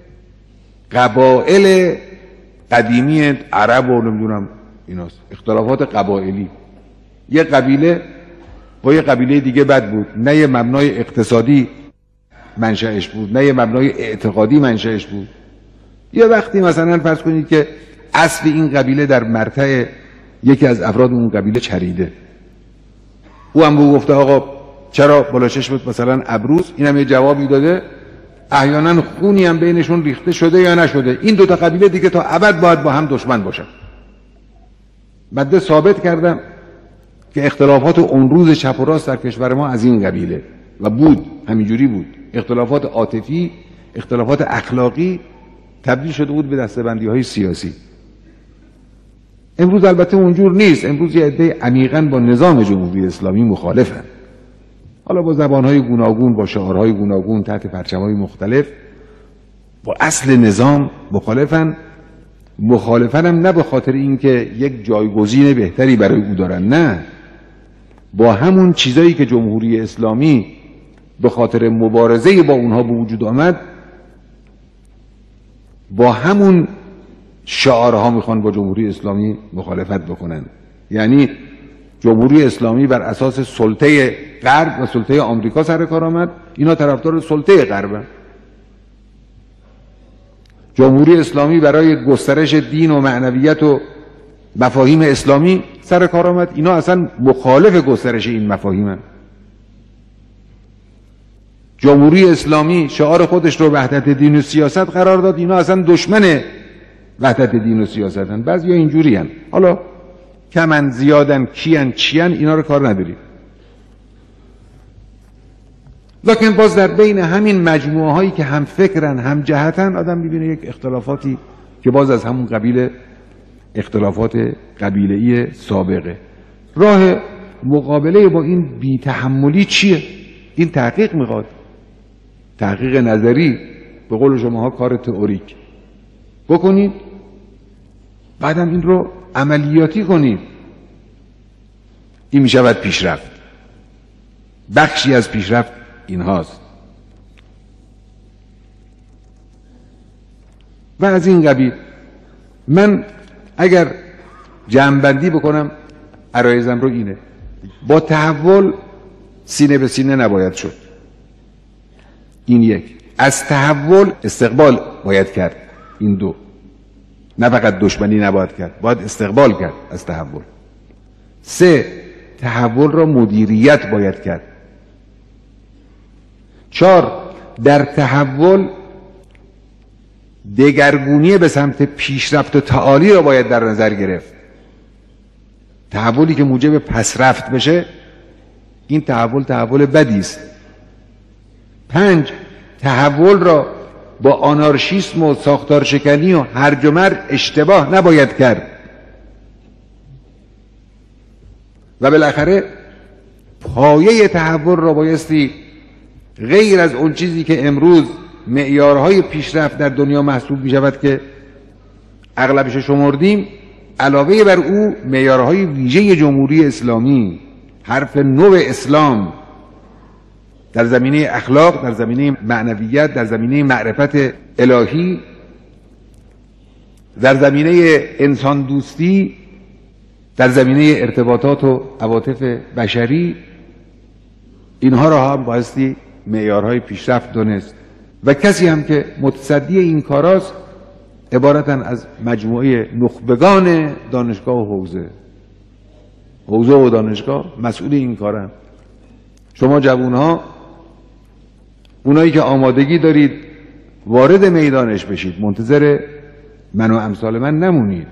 قبایل قدیمی عرب و نمیدونم ایناست، اختلافات قبایلی. یه قبیله با یه قبیله دیگه بد بود، نه یه مبنای اقتصادی منشأش بود، نه یه مبنای اعتقادی منشأش بود. یه وقتی مثلا فرض کنید که اصل این قبیله در مرتع یکی از افراد اون قبیله چریده، او هم به گفته آقا چرا بالا چشمت مثلا ابروز، اینم یه جوابی داده، احیانا خونی هم بینشون ریخته شده یا نشده، این دوتا قبیله دیگه تا ابد باید با هم دشمن باشن. بعد ثابت کردم که اختلافات اون روز چپ و راست در کشور ما از این قبیله و بود، همینجوری بود. اختلافات عاطفی، اختلافات اخلاقی تبدیل شده بود به دسته‌بندی‌های سیاسی. امروز البته اونجور نیست، امروز یه عده عمیقاً با نظام جمهوری اسلامی مخالفن، حالا با زبان‌های گوناگون، با شعارهای گوناگون، تحت پرچم‌های مختلف با اصل نظام مخالفن. مخالفن هم نه به خاطر اینکه یک جایگزین بهتری برای او دارن، نه، با همون چیزایی که جمهوری اسلامی به خاطر مبارزه با اونها به وجود آمد، با همون شعارها میخوان با جمهوری اسلامی مخالفت بکنن. یعنی جمهوری اسلامی بر اساس سلطه غرب و سلطه آمریکا سر کار آمد، اینا طرفدار سلطه غربن. جمهوری اسلامی برای گسترش دین و معنویت و مفاهیم اسلامی سر کار آمد، اینا اصلا مخالف گسترش این مفاهیمن. جمهوری اسلامی شعار خودش رو وحدت دین و سیاست قرار داد، اینا اصلا دشمن وحدت دین و سیاستن. بعضیا اینجوری هن. حالا کمن زیادن کیان چیان اینا رو کار نداریم. لکن باز در بین همین مجموعه هایی که هم فکرن هم جهتن آدم میبینه یک اختلافاتی که باز از همون قبیل اختلافات قبیله‌ای سابقه. راه مقابله با این بی‌تحملی چیه؟ این تحقیق میخواد، تحقیق نظری، به قول شماها کار تئوریک بکنید، بعدم این رو عملیاتی کنید. این میشود پیشرفت. بخشی از پیشرفت این هاست. و از این قبیل من اگر جمع‌بندی بکنم عرایزم رو اینه: با تحول سینه به سینه نباید شد. این یک. از تحول استقبال باید کرد. این دو. نه فقط دشمنی نباید کرد، باید استقبال کرد از تحول. سه، تحول را مدیریت باید کرد. چهار، در تحول دگرگونی به سمت پیشرفت و تعالی را باید در نظر گرفت. تحولی که موجب پسرفت بشه این تحول بدی است. 5، تحول را با آنارشیسم و ساختارشکنی و هرج و مرج اشتباه نباید کرد. و بالاخره پایه تحول را بایستی غیر از اون چیزی که امروز معیارهای پیشرفت در دنیا محسوب می شود که اغلبش شمردیم، علاوه بر او معیارهای ویژه جمهوری اسلامی، حرف نو اسلام در زمینه اخلاق، در زمینه معنویت، در زمینه معرفت الهی، در زمینه انسان دوستی، در زمینه ارتباطات و عواطف بشری، اینها را هم بایستی معیارهای پیشرفت دونست. و کسی هم که متصدی این کاراست عبارتن از مجموعه نخبگان دانشگاه و حوزه و دانشگاه مسئول این کارن. شما جوانها، اونایی که آمادگی دارید وارد میدانش بشید، منتظر من و امثال من نمونید،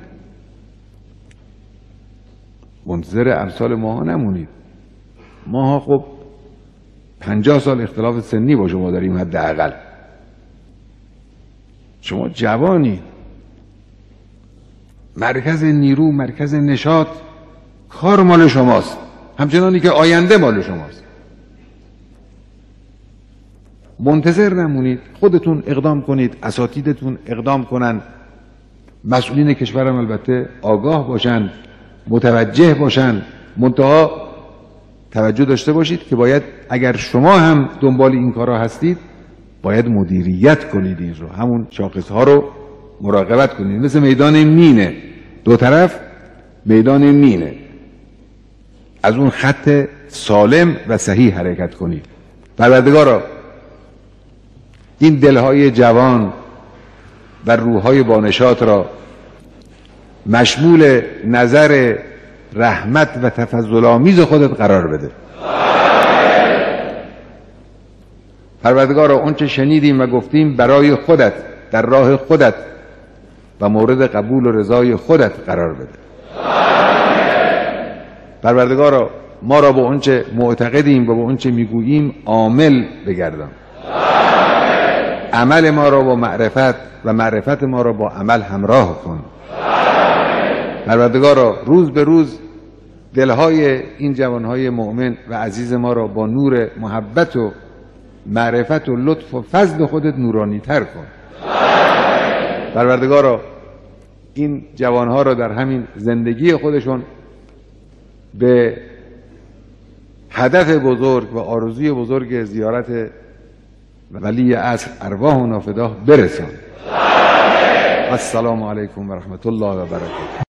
منتظر امثال ماها نمونید. ماها خب 50 سال اختلاف سنی با شما داریم حداقل. شما جوانی، مرکز نیرو، مرکز نشاط، کار مال شماست، همچنانی که آینده مال شماست. منتظر نمونید، خودتون اقدام کنید، اساتیدتون اقدام کنن، مسئولین کشورم البته آگاه باشن، متوجه باشن، منتها توجه داشته باشید که باید اگر شما هم دنبال این کارا هستید باید مدیریت کنید، این رو، همون شاخص ها رو مراقبت کنید. مثل میدان مینه، دو طرف میدان مینه، از اون خط سالم و صحیح حرکت کنید. پروردگارا این دلهای جوان و روحهای بانشات را مشمول نظر رحمت و تفضل‌آمیز خودت قرار بده. پروردگارا اون چه شنیدیم و گفتیم برای خودت، در راه خودت و مورد قبول و رضای خودت قرار بده. پروردگارا ما را با اون چه معتقدیم و با اون چه میگوییم عامل بگردان. عمل ما را با معرفت و معرفت ما را با عمل همراه کن. پروردگارا روز به روز دلهای این جوانهای مؤمن و عزیز ما را با نور محبت و معرفت و لطف و فضل خودت نورانی تر کن. پروردگارا این جوانها را در همین زندگی خودشون به هدف بزرگ و آرزوی بزرگ زیارت ولی عصر ارواح و نافداه برسان. السلام علیکم و رحمت الله و برکاته.